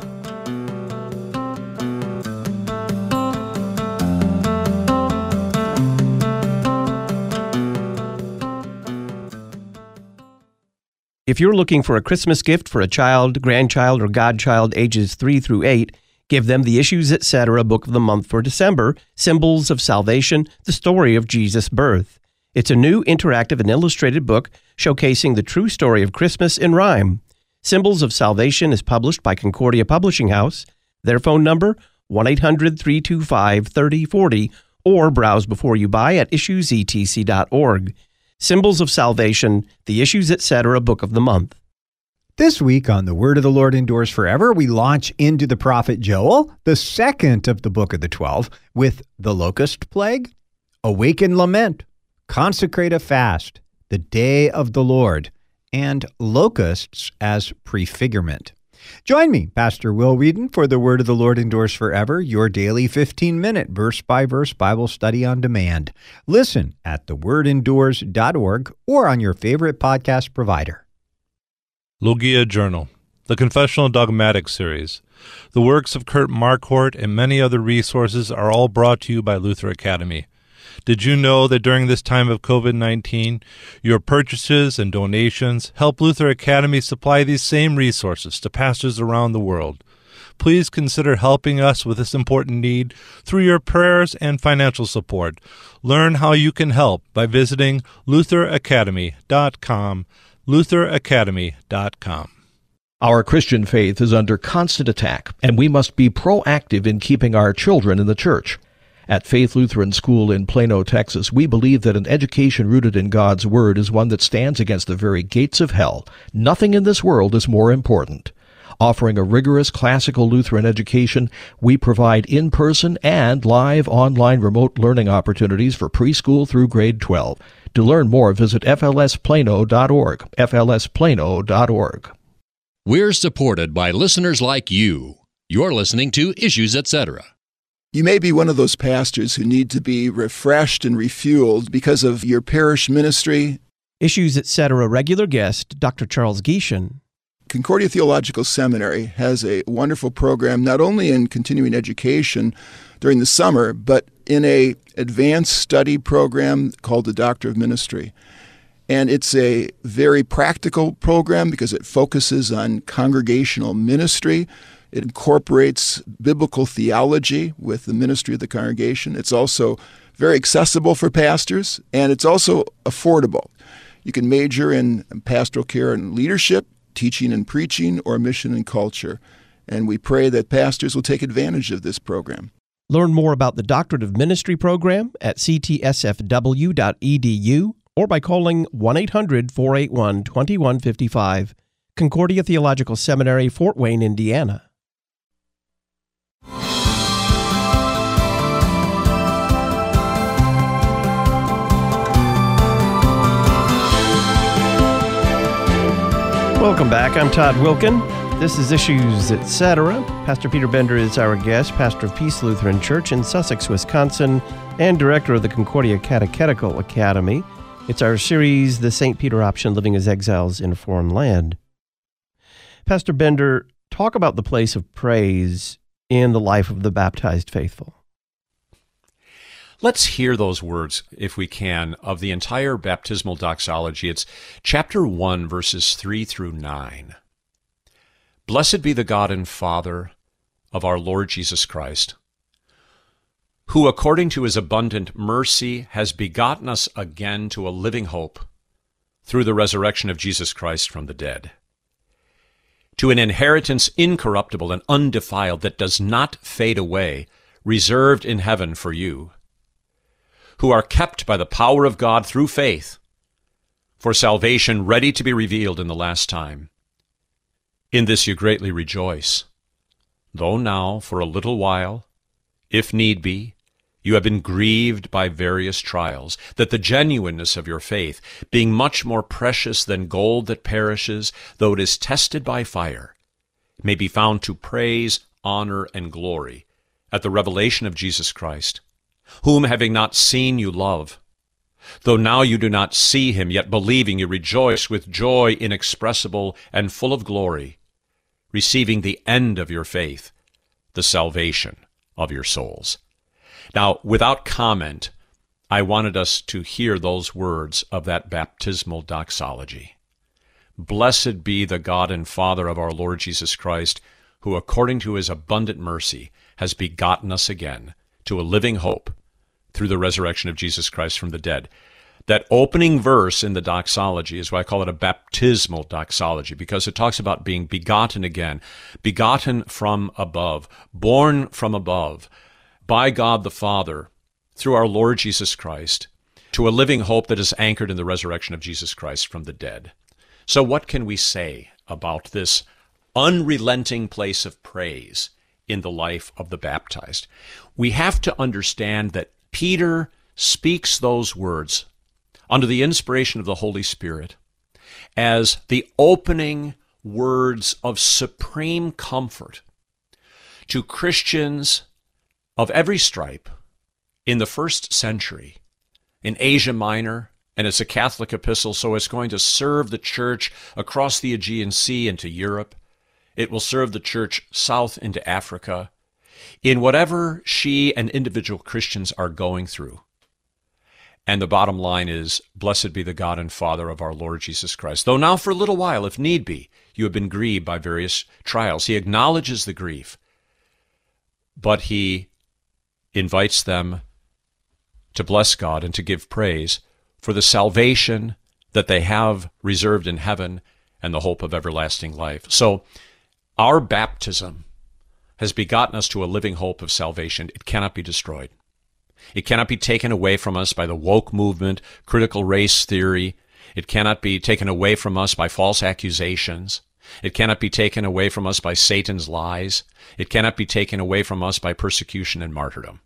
If you're looking for a Christmas gift for a child, grandchild, or godchild ages three through eight, give them the Issues Etc. Book of the Month for December, Symbols of Salvation, the story of Jesus' birth. It's a new interactive and illustrated book showcasing the true story of Christmas in rhyme. Symbols of Salvation is published by Concordia Publishing House. Their phone number, one eight hundred, three two five, three oh four oh, or browse before you buy at issues e t c dot org. Symbols of Salvation, the Issues Etc. Book of the Month. This week on The Word of the Lord Endures Forever, we launch into the prophet Joel, the second of the Book of the Twelve, with the locust plague, awaken lament, consecrate a fast, the day of the Lord, and locusts as prefigurement. Join me, Pastor Will Whedon, for The Word of the Lord Endures Forever, your daily fifteen-minute verse-by-verse Bible study on demand. Listen at the word endures dot org or on your favorite podcast provider. Logia Journal, the Confessional Dogmatic Series. The works of Kurt Marquardt and many other resources are all brought to you by Luther Academy. Did you know that during this time of covid nineteen, your purchases and donations help Luther Academy supply these same resources to pastors around the world? Please consider helping us with this important need through your prayers and financial support. Learn how you can help by visiting luther academy dot com, luther academy dot com. Our Christian faith is under constant attack, and we must be proactive in keeping our children in the church. At Faith Lutheran School in Plano, Texas, we believe that an education rooted in God's Word is one that stands against the very gates of hell. Nothing in this world is more important. Offering a rigorous classical Lutheran education, we provide in-person and live online remote learning opportunities for preschool through grade twelve. To learn more, visit f l s plano dot org, f l s plano dot org. We're supported by listeners like you. You're listening to Issues Etc. You may be one of those pastors who need to be refreshed and refueled because of your parish ministry. Issues Etc. regular guest, Doctor Charles Gieshen. Concordia Theological Seminary has a wonderful program, not only in continuing education during the summer, but in a advanced study program called the Doctor of Ministry. And it's a very practical program because it focuses on congregational ministry. It incorporates biblical theology with the ministry of the congregation. It's also very accessible for pastors, and it's also affordable. You can major in pastoral care and leadership, teaching and preaching, or mission and culture. And we pray that pastors will take advantage of this program. Learn more about the Doctorate of Ministry program at c t s f w dot e d u or by calling one eight hundred, four eight one, two one five five. Concordia Theological Seminary, Fort Wayne, Indiana. Welcome back. I'm Todd Wilkin. This is Issues, et cetera. Pastor Peter Bender is our guest, pastor of Peace Lutheran Church in Sussex, Wisconsin, and director of the Concordia Catechetical Academy. It's our series, The Saint Peter Option, Living as Exiles in a Foreign Land. Pastor Bender, talk about the place of praise in the life of the baptized faithful. Let's hear those words, if we can, of the entire baptismal doxology. It's chapter one, verses three through nine. Blessed be the God and Father of our Lord Jesus Christ, who according to his abundant mercy has begotten us again to a living hope through the resurrection of Jesus Christ from the dead, to an inheritance incorruptible and undefiled that does not fade away, reserved in heaven for you, who are kept by the power of God through faith, for salvation ready to be revealed in the last time. In this you greatly rejoice, though now, for a little while, if need be, you have been grieved by various trials, that the genuineness of your faith, being much more precious than gold that perishes, though it is tested by fire, may be found to praise, honor, and glory at the revelation of Jesus Christ, whom having not seen you love. Though now you do not see him, yet believing you rejoice with joy inexpressible and full of glory, receiving the end of your faith, the salvation of your souls. Now, without comment, I wanted us to hear those words of that baptismal doxology. Blessed be the God and Father of our Lord Jesus Christ, who according to his abundant mercy has begotten us again to a living hope through the resurrection of Jesus Christ from the dead. That opening verse in the doxology is why I call it a baptismal doxology, because it talks about being begotten again, begotten from above, born from above, by God the Father, through our Lord Jesus Christ, to a living hope that is anchored in the resurrection of Jesus Christ from the dead. So what can we say about this unrelenting place of praise in the life of the baptized? We have to understand that Peter speaks those words under the inspiration of the Holy Spirit as the opening words of supreme comfort to Christians of every stripe in the first century in Asia Minor, and it's a Catholic epistle, so it's going to serve the church across the Aegean Sea into Europe. It will serve the church south into Africa, in whatever she and individual Christians are going through. And the bottom line is, blessed be the God and Father of our Lord Jesus Christ. Though now for a little while, if need be, you have been grieved by various trials. He acknowledges the grief, but he invites them to bless God and to give praise for the salvation that they have reserved in heaven and the hope of everlasting life. So our baptism has begotten us to a living hope of salvation. It cannot be destroyed. It cannot be taken away from us by the woke movement, critical race theory. It cannot be taken away from us by false accusations. It cannot be taken away from us by Satan's lies. It cannot be taken away from us by persecution and martyrdom.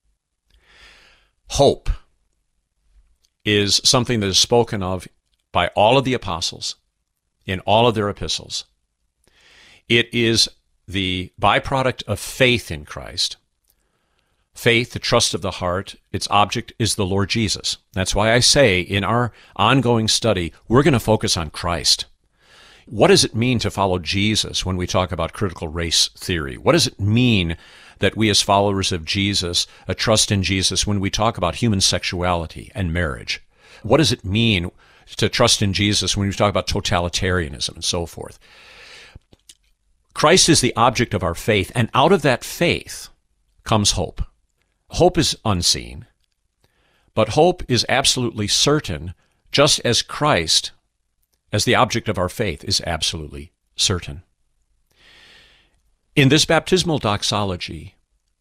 Hope is something that is spoken of by all of the apostles in all of their epistles. It is the byproduct of faith in Christ. Faith, the trust of the heart, its object is the Lord Jesus. That's why I say in our ongoing study, we're going to focus on Christ. What does it mean to follow Jesus when we talk about critical race theory? What does it mean that we as followers of Jesus uh, trust in Jesus when we talk about human sexuality and marriage? What does it mean to trust in Jesus, when we talk about totalitarianism and so forth. Christ is the object of our faith, and out of that faith comes hope. Hope is unseen, but hope is absolutely certain, just as Christ, as the object of our faith, is absolutely certain. In this baptismal doxology,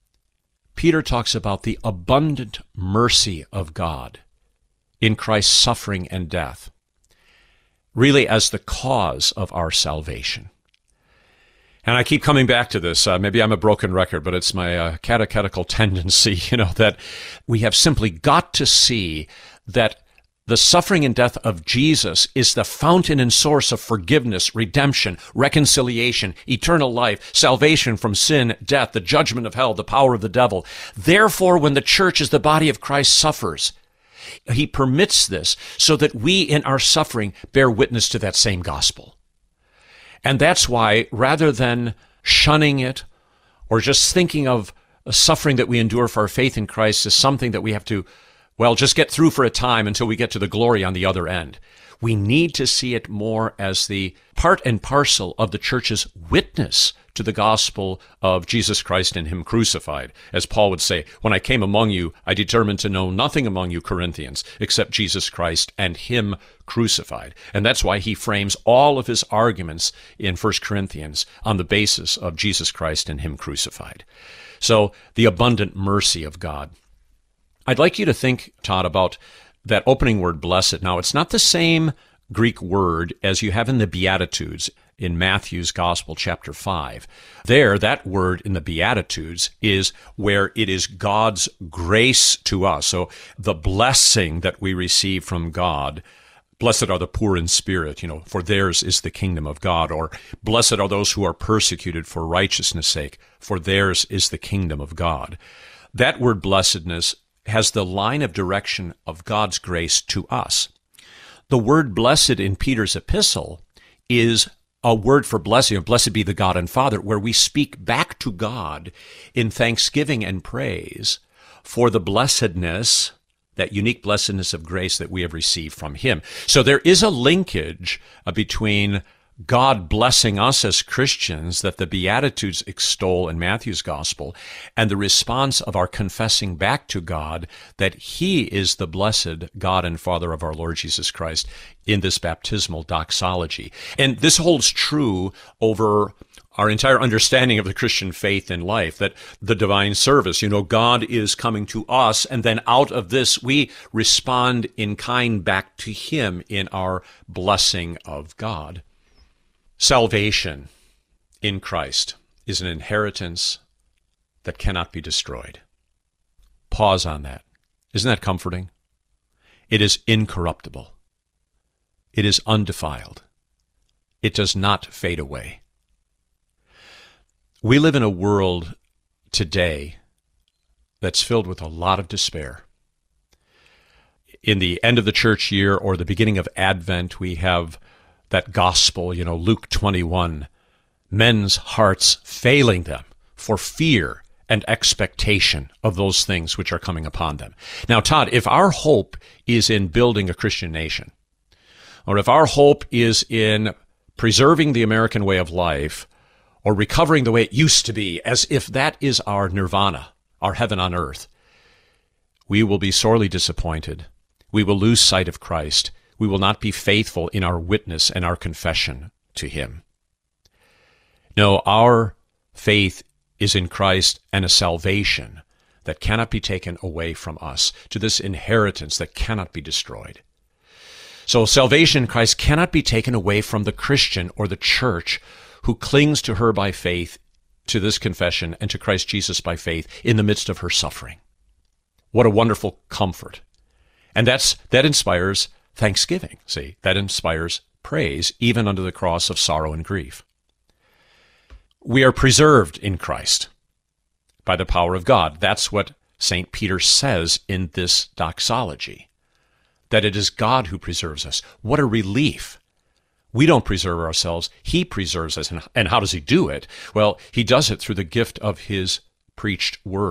Peter talks about the abundant mercy of God in Christ's suffering and death, really as the cause of our salvation. And I keep coming back to this. Uh, maybe I'm a broken record, but it's my uh, catechetical tendency, you know, that we have simply got to see that the suffering and death of Jesus is the fountain and source of forgiveness, redemption, reconciliation, eternal life, salvation from sin, death, the judgment of hell, the power of the devil. Therefore, when the church as the body of Christ suffers, he permits this so that we in our suffering bear witness to that same gospel. And that's why, rather than shunning it or just thinking of a suffering that we endure for our faith in Christ as something that we have to, well, just get through for a time until we get to the glory on the other end, we need to see it more as the part and parcel of the church's witness to the gospel of Jesus Christ and him crucified. As Paul would say, when I came among you, I determined to know nothing among you Corinthians except Jesus Christ and him crucified. And that's why he frames all of his arguments in First Corinthians on the basis of Jesus Christ and him crucified. So the abundant mercy of God. I'd like you to think, Todd, about that opening word, blessed. Now, it's not the same Greek word as you have in the Beatitudes in Matthew's Gospel, chapter five. There, that word in the Beatitudes is where it is God's grace to us. So the blessing that we receive from God, blessed are the poor in spirit, you know, for theirs is the kingdom of God. Or blessed are those who are persecuted for righteousness' sake, for theirs is the kingdom of God. That word blessedness has the line of direction of God's grace to us. The word blessed in Peter's epistle is a word for blessing, blessed be the God and Father, where we speak back to God in thanksgiving and praise for the blessedness, that unique blessedness of grace that we have received from him. So there is a linkage uh, between God blessing us as Christians that the Beatitudes extol in Matthew's Gospel, and the response of our confessing back to God that he is the blessed God and Father of our Lord Jesus Christ in this baptismal doxology. And this holds true over our entire understanding of the Christian faith and life, that the divine service, you know, God is coming to us, and then out of this we respond in kind back to him in our blessing of God. Salvation in Christ is an inheritance that cannot be destroyed. Pause on that. Isn't that comforting? It is incorruptible. It is undefiled. It does not fade away. We live in a world today that's filled with a lot of despair. In the end of the church year or the beginning of Advent, we have that gospel, you know, Luke twenty-one, men's hearts failing them for fear and expectation of those things which are coming upon them. Now, Todd, if our hope is in building a Christian nation, or if our hope is in preserving the American way of life, or recovering the way it used to be, as if that is our nirvana, our heaven on earth, we will be sorely disappointed. We will lose sight of Christ. We will not be faithful in our witness and our confession to him. No, our faith is in Christ and a salvation that cannot be taken away from us, to this inheritance that cannot be destroyed. So salvation in Christ cannot be taken away from the Christian or the church who clings to her by faith, to this confession, and to Christ Jesus by faith in the midst of her suffering. What a wonderful comfort. And that's that inspires thanksgiving, see, that inspires praise, even under the cross of sorrow and grief. We are preserved in Christ by the power of God. That's what Saint Peter says in this doxology, that it is God who preserves us. What a relief. We don't preserve ourselves. He preserves us. And how does he do it? Well, he does it through the gift of his preached word,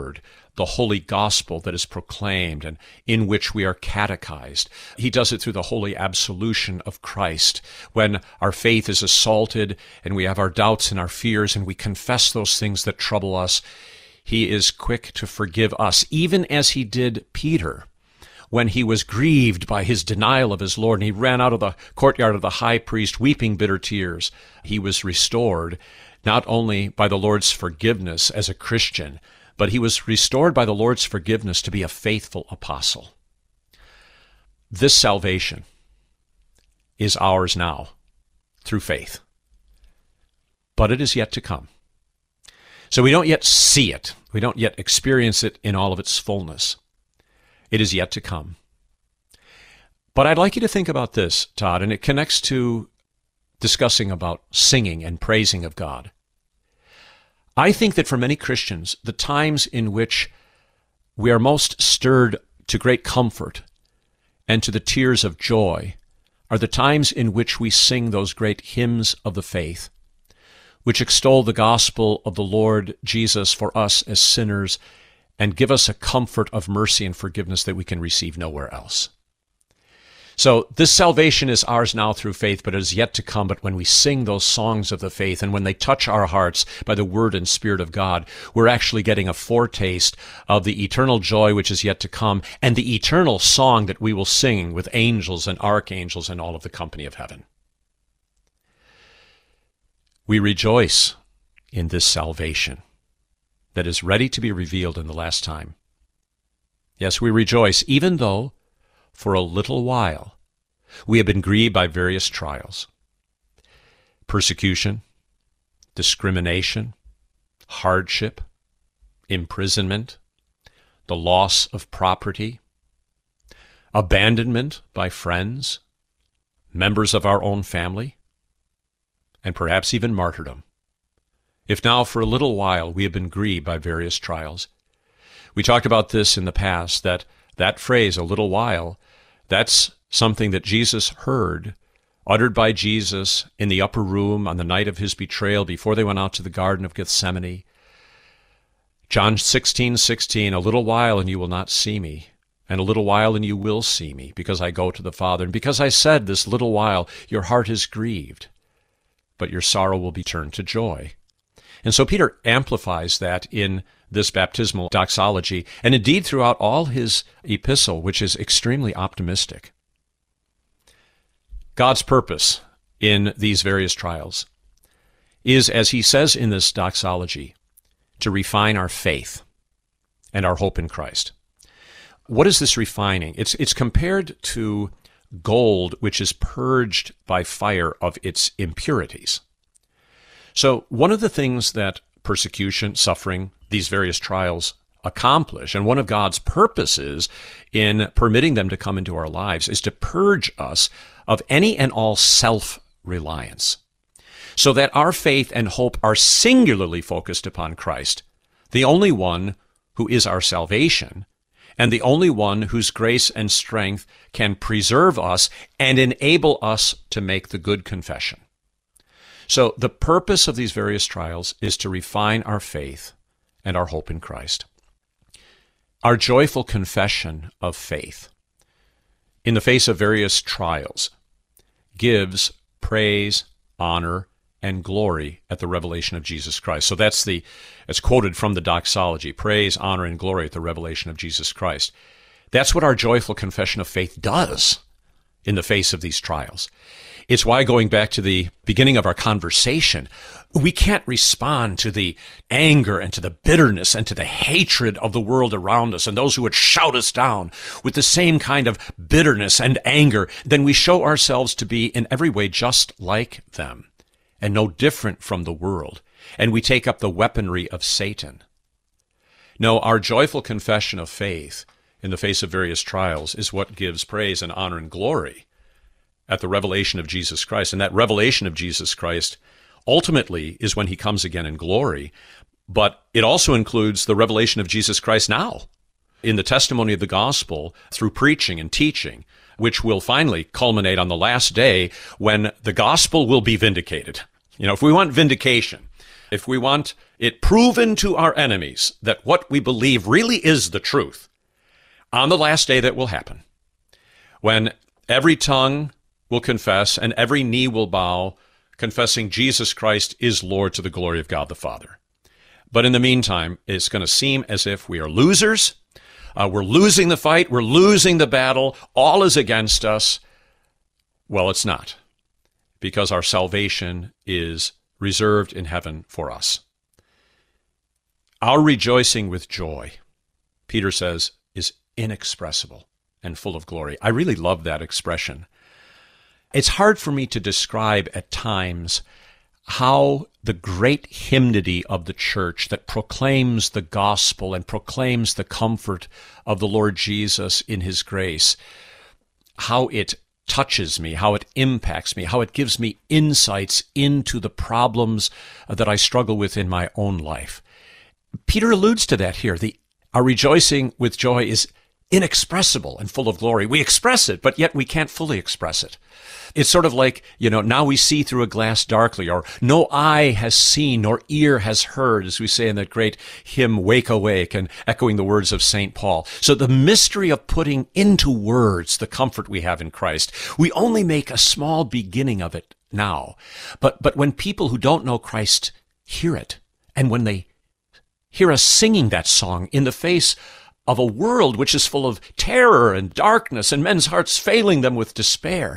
the holy gospel that is proclaimed and in which we are catechized. He does it through the holy absolution of Christ. When our faith is assaulted and we have our doubts and our fears and we confess those things that trouble us, he is quick to forgive us, even as he did Peter when he was grieved by his denial of his Lord, and he ran out of the courtyard of the high priest weeping bitter tears. He was restored not only by the Lord's forgiveness as a Christian, but he was restored by the Lord's forgiveness to be a faithful apostle. This salvation is ours now through faith, but it is yet to come. So we don't yet see it. We don't yet experience it in all of its fullness. It is yet to come. But I'd like you to think about this, Todd, and it connects to discussing about singing and praising of God. I think that for many Christians, the times in which we are most stirred to great comfort and to the tears of joy are the times in which we sing those great hymns of the faith, which extol the gospel of the Lord Jesus for us as sinners and give us a comfort of mercy and forgiveness that we can receive nowhere else. So this salvation is ours now through faith, but it is yet to come. But when we sing those songs of the faith and when they touch our hearts by the word and spirit of God, we're actually getting a foretaste of the eternal joy which is yet to come and the eternal song that we will sing with angels and archangels and all of the company of heaven. We rejoice in this salvation that is ready to be revealed in the last time. Yes, we rejoice, even though for a little while we have been grieved by various trials, persecution, discrimination, hardship, imprisonment, the loss of property, abandonment by friends, members of our own family, and perhaps even martyrdom. If now for a little while we have been grieved by various trials. We talked about this in the past, that that phrase, a little while, that's something that Jesus heard, uttered by Jesus in the upper room on the night of his betrayal before they went out to the Garden of Gethsemane. John sixteen sixteen, a little while and you will not see me, and a little while and you will see me, because I go to the Father. And because I said this little while, your heart is grieved, but your sorrow will be turned to joy. And so Peter amplifies that in this baptismal doxology, and indeed throughout all his epistle, which is extremely optimistic. God's purpose in these various trials is, as he says in this doxology, to refine our faith and our hope in Christ. What is this refining? It's, it's compared to gold, which is purged by fire of its impurities. So one of the things that persecution, suffering, these various trials accomplish, and one of God's purposes in permitting them to come into our lives, is to purge us of any and all self-reliance, so that our faith and hope are singularly focused upon Christ, the only one who is our salvation, and the only one whose grace and strength can preserve us and enable us to make the good confession. So the purpose of these various trials is to refine our faith and our hope in Christ. Our joyful confession of faith in the face of various trials gives praise, honor, and glory at the revelation of Jesus Christ. So that's the, it's quoted from the doxology, praise, honor, and glory at the revelation of Jesus Christ. That's what our joyful confession of faith does in the face of these trials. It's why, going back to the beginning of our conversation, we can't respond to the anger and to the bitterness and to the hatred of the world around us and those who would shout us down with the same kind of bitterness and anger. Then we show ourselves to be in every way just like them and no different from the world, and we take up the weaponry of Satan. No, our joyful confession of faith in the face of various trials is what gives praise and honor and glory at the revelation of Jesus Christ. And that revelation of Jesus Christ ultimately is when he comes again in glory, but it also includes the revelation of Jesus Christ now in the testimony of the gospel through preaching and teaching, which will finally culminate on the last day when the gospel will be vindicated. You know, if we want vindication, if we want it proven to our enemies that what we believe really is the truth, on the last day that will happen, when every tongue will confess and every knee will bow, confessing Jesus Christ is Lord to the glory of God the Father. But in the meantime, it's going to seem as if we are losers. Uh, we're losing the fight. We're losing the battle. All is against us. Well, it's not, because our salvation is reserved in heaven for us. Our rejoicing with joy, Peter says, is inexpressible and full of glory. I really love that expression. It's hard for me to describe at times how the great hymnody of the church that proclaims the gospel and proclaims the comfort of the Lord Jesus in his grace, how it touches me, how it impacts me, how it gives me insights into the problems that I struggle with in my own life. Peter alludes to that here. The, our rejoicing with joy is inexpressible and full of glory. We express it, but yet we can't fully express it. It's sort of like, you know, now we see through a glass darkly, or no eye has seen, nor ear has heard, as we say in that great hymn, Wake, Awake, and echoing the words of Saint Paul. So the mystery of putting into words the comfort we have in Christ, we only make a small beginning of it now. But, but when people who don't know Christ hear it, and when they hear us singing that song in the face of a world which is full of terror and darkness and men's hearts failing them with despair,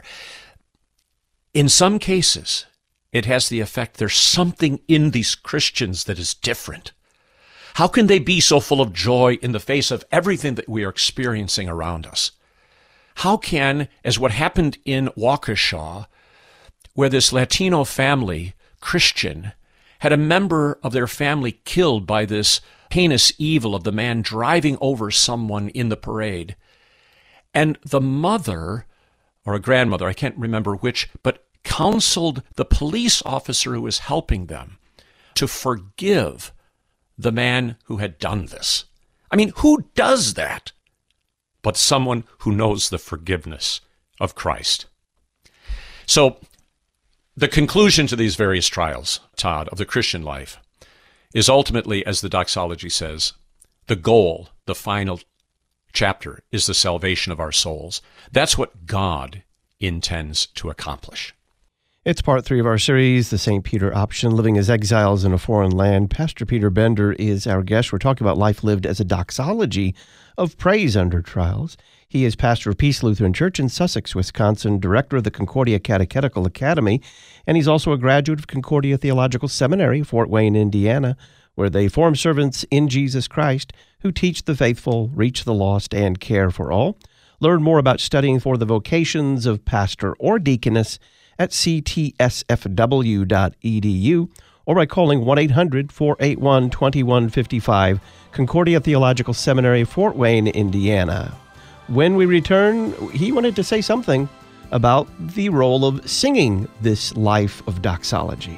in some cases, it has the effect there's something in these Christians that is different. How can they be so full of joy in the face of everything that we are experiencing around us? How can, as what happened in Waukesha, where this Latino family, Christian, had a member of their family killed by this heinous evil of the man driving over someone in the parade, and the mother, or a grandmother, I can't remember which, but counseled the police officer who was helping them to forgive the man who had done this. I mean, who does that but someone who knows the forgiveness of Christ? So, the conclusion to these various trials, Todd, of the Christian life is ultimately, as the doxology says, the goal, the final chapter, is the salvation of our souls. That's what God intends to accomplish. It's part three of our series, The Saint Peter Option, Living as Exiles in a Foreign Land. Pastor Peter Bender is our guest. We're talking about life lived as a doxology of praise under trials. He is pastor of Peace Lutheran Church in Sussex, Wisconsin, director of the Concordia Catechetical Academy, and he's also a graduate of Concordia Theological Seminary, Fort Wayne, Indiana, where they form servants in Jesus Christ who teach the faithful, reach the lost, and care for all. Learn more about studying for the vocations of pastor or deaconess at c t s f w dot e d u or by calling one eight hundred, four eight one, two one five five, Concordia Theological Seminary, Fort Wayne, Indiana. When we return, he wanted to say something about the role of singing this life of doxology.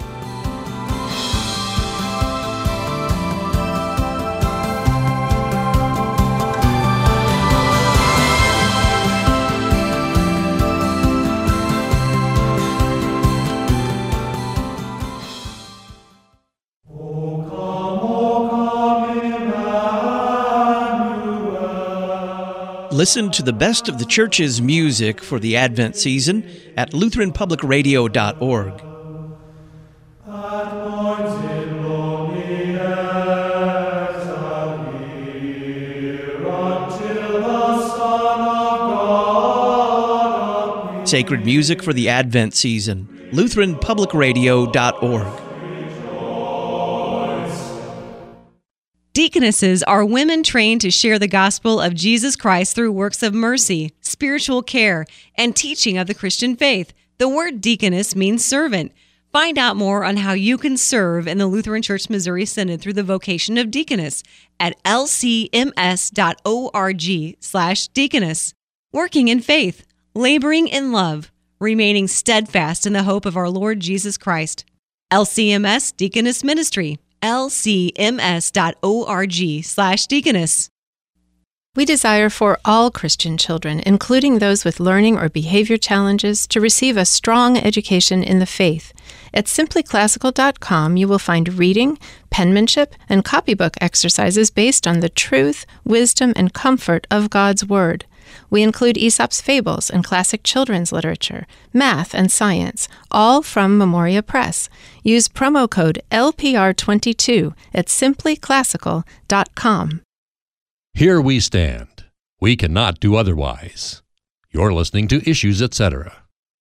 Listen to the best of the church's music for the Advent season at lutheran public radio dot org. Sacred music for the Advent season, lutheran public radio dot org. Deaconesses are women trained to share the gospel of Jesus Christ through works of mercy, spiritual care, and teaching of the Christian faith. The word deaconess means servant. Find out more on how you can serve in the Lutheran Church Missouri Synod through the vocation of deaconess at l c m s dot org slash deaconess. Working in faith, laboring in love, remaining steadfast in the hope of our Lord Jesus Christ. L C M S Deaconess Ministry. l c m s dot org slash deaconess. We desire for all Christian children, including those with learning or behavior challenges, to receive a strong education in the faith. At simply classical dot com, you will find reading, penmanship, and copybook exercises based on the truth, wisdom, and comfort of God's Word. We include Aesop's fables and classic children's literature, math and science, all from Memoria Press. Use promo code L P R twenty-two at simply classical dot com. Here we stand. We cannot do otherwise. You're listening to Issues, et cetera.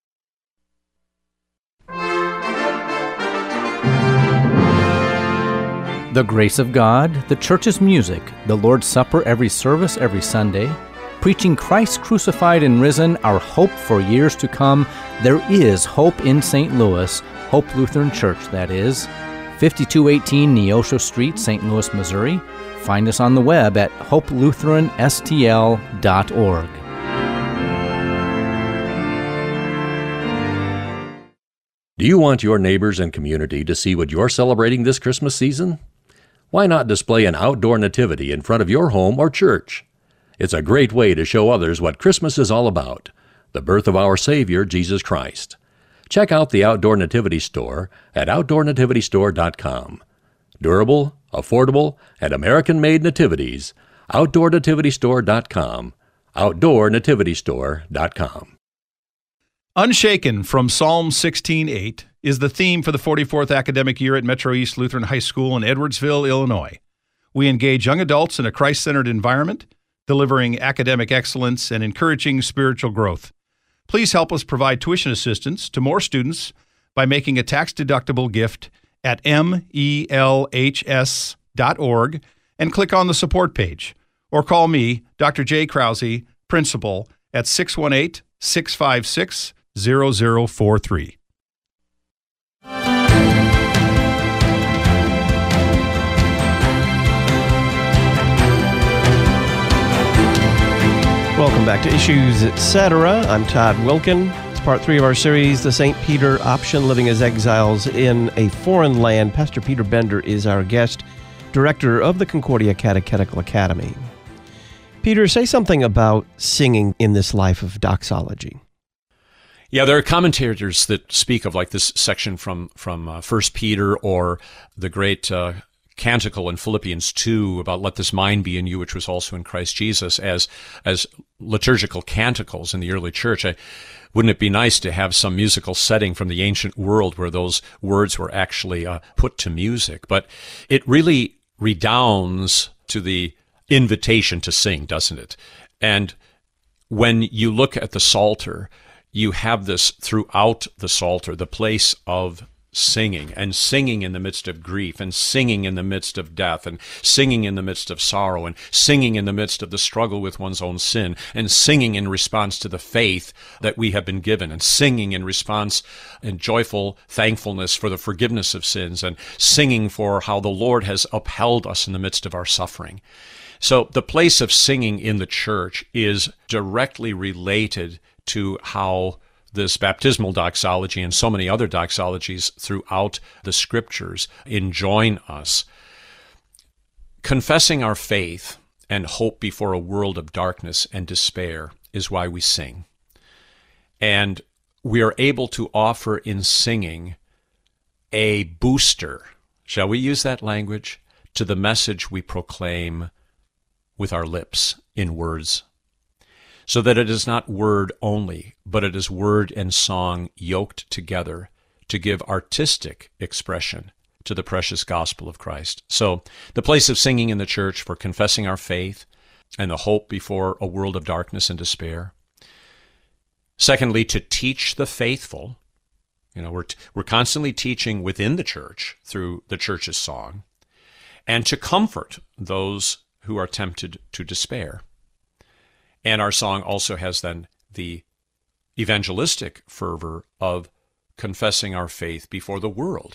The grace of God, the church's music, the Lord's Supper every service every Sunday, preaching Christ crucified and risen, our hope for years to come. There is hope in Saint Louis, Hope Lutheran Church, that is. fifty-two eighteen Neosho Street, Saint Louis, Missouri. Find us on the web at hope lutheran s t l dot org. Do you want your neighbors and community to see what you're celebrating this Christmas season? Why not display an outdoor nativity in front of your home or church? It's a great way to show others what Christmas is all about, the birth of our Savior, Jesus Christ. Check out the Outdoor Nativity Store at outdoor nativity store dot com. Durable, affordable, and American-made nativities, outdoor nativity store dot com, outdoor nativity store dot com. Unshaken from Psalm sixteen eight is the theme for the forty-fourth academic year at Metro East Lutheran High School in Edwardsville, Illinois. We engage young adults in a Christ-centered environment, delivering academic excellence and encouraging spiritual growth. Please help us provide tuition assistance to more students by making a tax-deductible gift at M E L H S dot org and click on the support page, or call me, Doctor Jay Krause, principal, at six one eight, six five six, zero zero four three. Welcome back to Issues, et cetera. I'm Todd Wilkin. It's part three of our series, The Saint Peter Option, Living as Exiles in a Foreign Land. Pastor Peter Bender is our guest, director of the Concordia Catechetical Academy. Peter, say something about singing in this life of doxology. Yeah, there are commentators that speak of like this section from from uh, First Peter or the great uh, canticle in Philippians two about "Let this mind be in you, which was also in Christ Jesus," as as liturgical canticles in the early church. I, wouldn't it be nice to have some musical setting from the ancient world where those words were actually uh, put to music? But it really redounds to the invitation to sing, doesn't it? And when you look at the Psalter, you have this throughout the Psalter, the place of singing, and singing in the midst of grief, and singing in the midst of death, and singing in the midst of sorrow, and singing in the midst of the struggle with one's own sin, and singing in response to the faith that we have been given, and singing in response and joyful thankfulness for the forgiveness of sins, and singing for how the Lord has upheld us in the midst of our suffering. So the place of singing in the church is directly related to how this baptismal doxology and so many other doxologies throughout the Scriptures enjoin us. Confessing our faith and hope before a world of darkness and despair is why we sing. And we are able to offer in singing a booster, shall we use that language, to the message we proclaim with our lips in words, so that it is not word only, but it is word and song yoked together to give artistic expression to the precious gospel of Christ. So the place of singing in the church for confessing our faith and the hope before a world of darkness and despair. Secondly, to teach the faithful. You know, we're, t- we're constantly teaching within the church through the church's song, and to comfort those who are tempted to despair. And our song also has then the evangelistic fervor of confessing our faith before the world.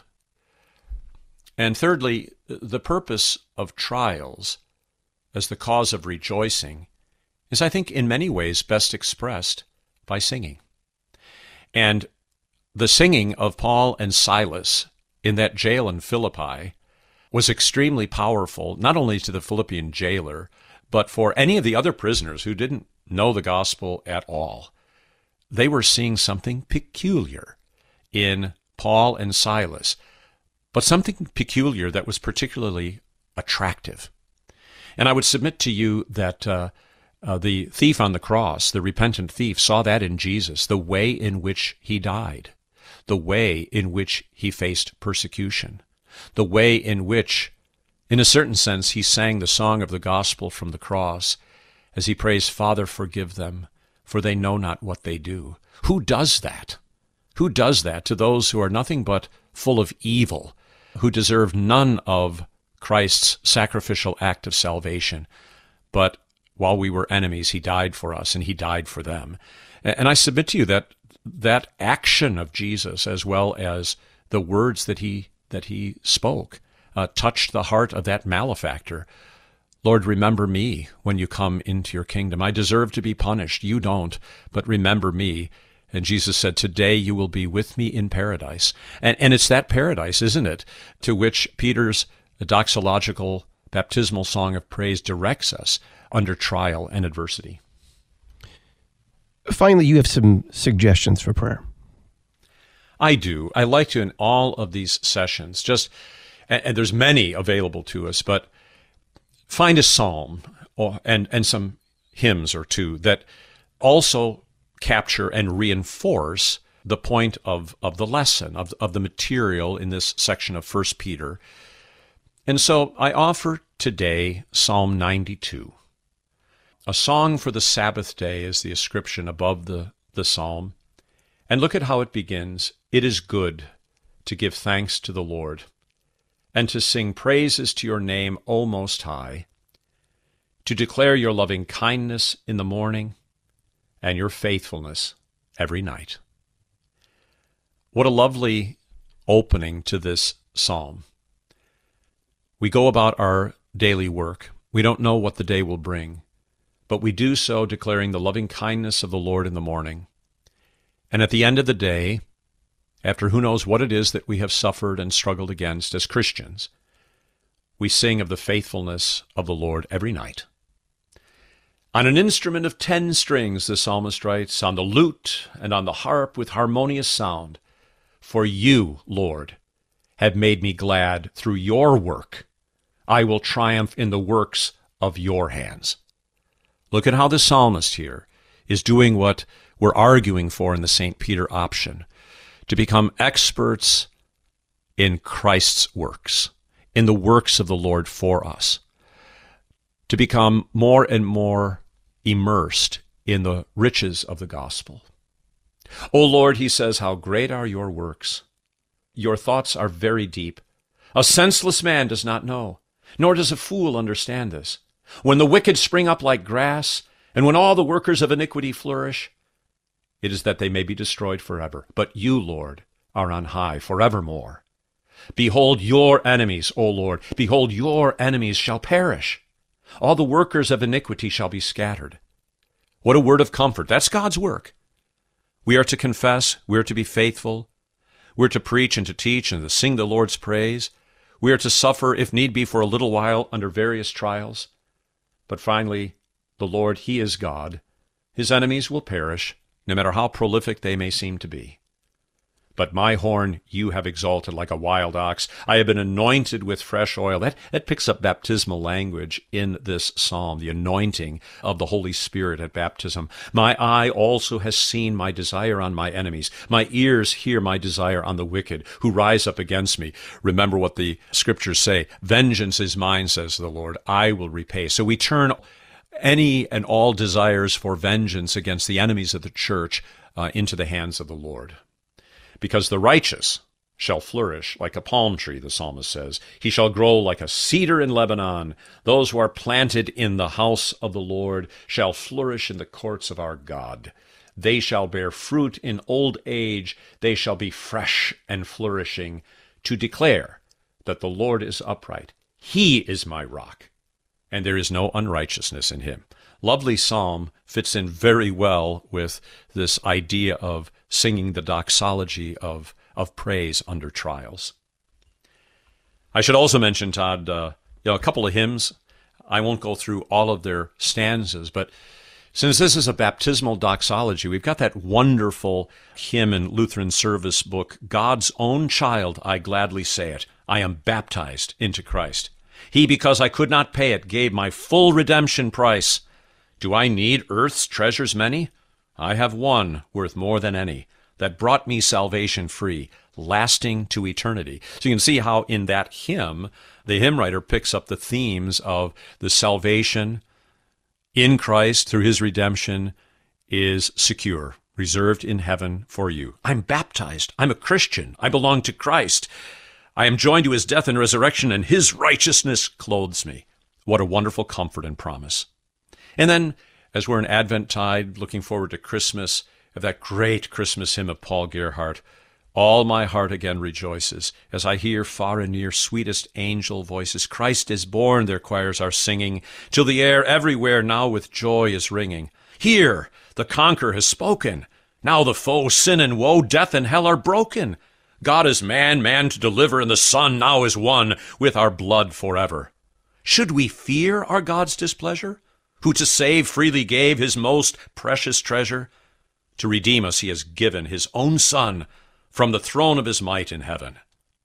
And thirdly, the purpose of trials as the cause of rejoicing is, I think, in many ways best expressed by singing. And the singing of Paul and Silas in that jail in Philippi was extremely powerful, not only to the Philippian jailer, but for any of the other prisoners who didn't know the gospel at all, they were seeing something peculiar in Paul and Silas, but something peculiar that was particularly attractive. And I would submit to you that uh, uh, the thief on the cross, the repentant thief, saw that in Jesus, the way in which he died, the way in which he faced persecution, the way in which, in a certain sense, he sang the song of the gospel from the cross as he prays, "Father, forgive them, for they know not what they do." Who does that? Who does that to those who are nothing but full of evil, who deserve none of Christ's sacrificial act of salvation? But while we were enemies, he died for us, and he died for them. And I submit to you that that action of Jesus, as well as the words that he that he spoke, uh, touched the heart of that malefactor. Lord, remember me when you come into your kingdom. I deserve to be punished. You don't, but remember me. And Jesus said, today you will be with me in paradise. And, and it's that paradise, isn't it, to which Peter's doxological baptismal song of praise directs us under trial and adversity. Finally, you have some suggestions for prayer. I do. I like to, in all of these sessions, just, and, and there's many available to us, but find a psalm or, and, and some hymns or two that also capture and reinforce the point of, of the lesson, of, of the material in this section of First Peter. And so I offer today Psalm ninety-two. A song for the Sabbath day is the ascription above the, the psalm. And look at how it begins. It is good to give thanks to the Lord, and to sing praises to your name, O Most High, to declare your loving kindness in the morning and your faithfulness every night. What a lovely opening to this psalm. We go about our daily work. We don't know what the day will bring, but we do so declaring the loving kindness of the Lord in the morning. And at the end of the day, after who knows what it is that we have suffered and struggled against as Christians, we sing of the faithfulness of the Lord every night. On an instrument of ten strings, the psalmist writes, on the lute and on the harp with harmonious sound, for you, Lord, have made me glad through your work. I will triumph in the works of your hands. Look at how the psalmist here is doing what we're arguing for in the Saint Peter option, to become experts in Christ's works, in the works of the Lord for us, to become more and more immersed in the riches of the gospel. O Lord, he says, how great are your works. Your thoughts are very deep. A senseless man does not know, nor does a fool understand this. When the wicked spring up like grass, and when all the workers of iniquity flourish, it is that they may be destroyed forever. But you, Lord, are on high forevermore. Behold your enemies, O Lord. Behold, your enemies shall perish. All the workers of iniquity shall be scattered. What a word of comfort. That's God's work. We are to confess. We are to be faithful. We are to preach and to teach and to sing the Lord's praise. We are to suffer, if need be, for a little while under various trials. But finally, the Lord, he is God. His enemies will perish, no matter how prolific they may seem to be. But my horn you have exalted like a wild ox. I have been anointed with fresh oil. That, that picks up baptismal language in this psalm, the anointing of the Holy Spirit at baptism. My eye also has seen my desire on my enemies. My ears hear my desire on the wicked who rise up against me. Remember what the scriptures say. Vengeance is mine, says the Lord. I will repay. So we turn any and all desires for vengeance against the enemies of the church uh, into the hands of the Lord. Because the righteous shall flourish like a palm tree, the psalmist says. He shall grow like a cedar in Lebanon. Those who are planted in the house of the Lord shall flourish in the courts of our God. They shall bear fruit in old age. They shall be fresh and flourishing, to declare that the Lord is upright. He is my rock, and there is no unrighteousness in him. Lovely psalm, fits in very well with this idea of singing the doxology of, of praise under trials. I should also mention, Todd, uh, you know, a couple of hymns. I won't go through all of their stanzas, but since this is a baptismal doxology, we've got that wonderful hymn in Lutheran service book, God's Own Child, I Gladly Say It. I am baptized into Christ. He, because I could not pay it, gave my full redemption price. Do I need earth's treasures many? I have one worth more than any, that brought me salvation free, lasting to eternity. So you can see how in that hymn, the hymn writer picks up the themes of the salvation in Christ through his redemption is secure, reserved in heaven for you. I'm baptized. I'm a Christian. I belong to Christ. I am joined to his death and resurrection, and his righteousness clothes me. What a wonderful comfort and promise. And then, as we're in Adventtide, looking forward to Christmas, of that great Christmas hymn of Paul Gerhardt, all my heart again rejoices as I hear far and near sweetest angel voices. Christ is born, their choirs are singing, till the air everywhere now with joy is ringing. Here, the conqueror has spoken. Now the foe, sin and woe, death and hell are broken. God is man, man to deliver, and the Son now is one with our blood forever. Should we fear our God's displeasure, who to save freely gave his most precious treasure? To redeem us he has given his own Son from the throne of his might in heaven.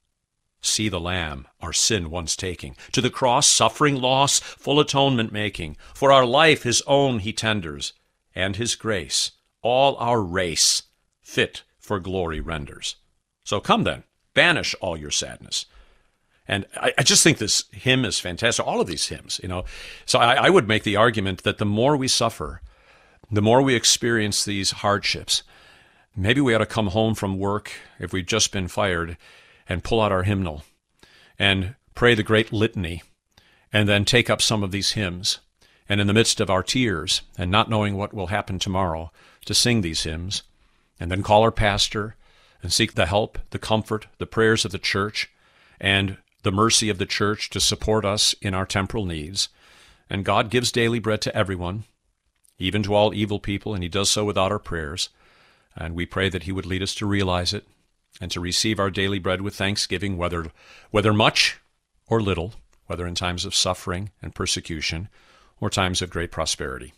See the Lamb, our sin once taking, to the cross, suffering loss, full atonement making. For our life his own he tenders, and his grace, all our race, fit for glory renders. So come then, banish all your sadness. And I, I just think this hymn is fantastic, all of these hymns, you know. So I, I would make the argument that the more we suffer, the more we experience these hardships, maybe we ought to come home from work, if we've just been fired, and pull out our hymnal and pray the great litany, and then take up some of these hymns. And in the midst of our tears and not knowing what will happen tomorrow, to sing these hymns, and then call our pastor and seek the help, the comfort, the prayers of the church, and the mercy of the church to support us in our temporal needs. And God gives daily bread to everyone, even to all evil people, and he does so without our prayers. And we pray that he would lead us to realize it and to receive our daily bread with thanksgiving, whether whether much or little, whether in times of suffering and persecution or times of great prosperity.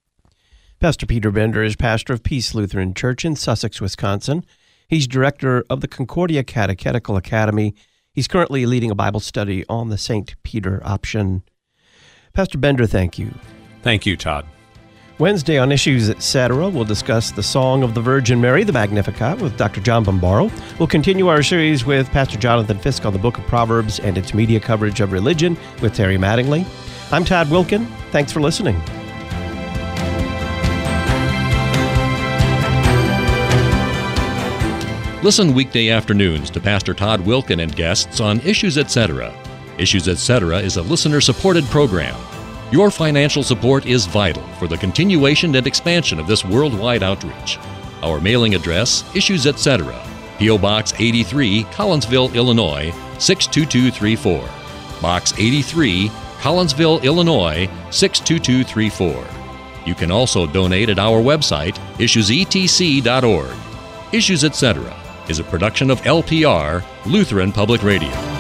Pastor Peter Bender is pastor of Peace Lutheran Church in Sussex, Wisconsin. He's director of the Concordia Catechetical Academy. He's currently leading a Bible study on the Saint Peter option. Pastor Bender, thank you. Thank you, Todd. Wednesday on Issues Etc., we'll discuss the Song of the Virgin Mary, the Magnificat, with Doctor John Bombaro. We'll continue our series with Pastor Jonathan Fisk on the Book of Proverbs and its media coverage of religion with Terry Mattingly. I'm Todd Wilkin. Thanks for listening. Listen weekday afternoons to Pastor Todd Wilkin and guests on Issues Etc. Issues Etc. is a listener-supported program. Your financial support is vital for the continuation and expansion of this worldwide outreach. Our mailing address, Issues Etc., P O. Box eighty-three, Collinsville, Illinois, six two two three four. Box eighty-three, Collinsville, Illinois, six two two three four. You can also donate at our website, issues e t c dot org. Issues Etc. is a production of L P R, Lutheran Public Radio.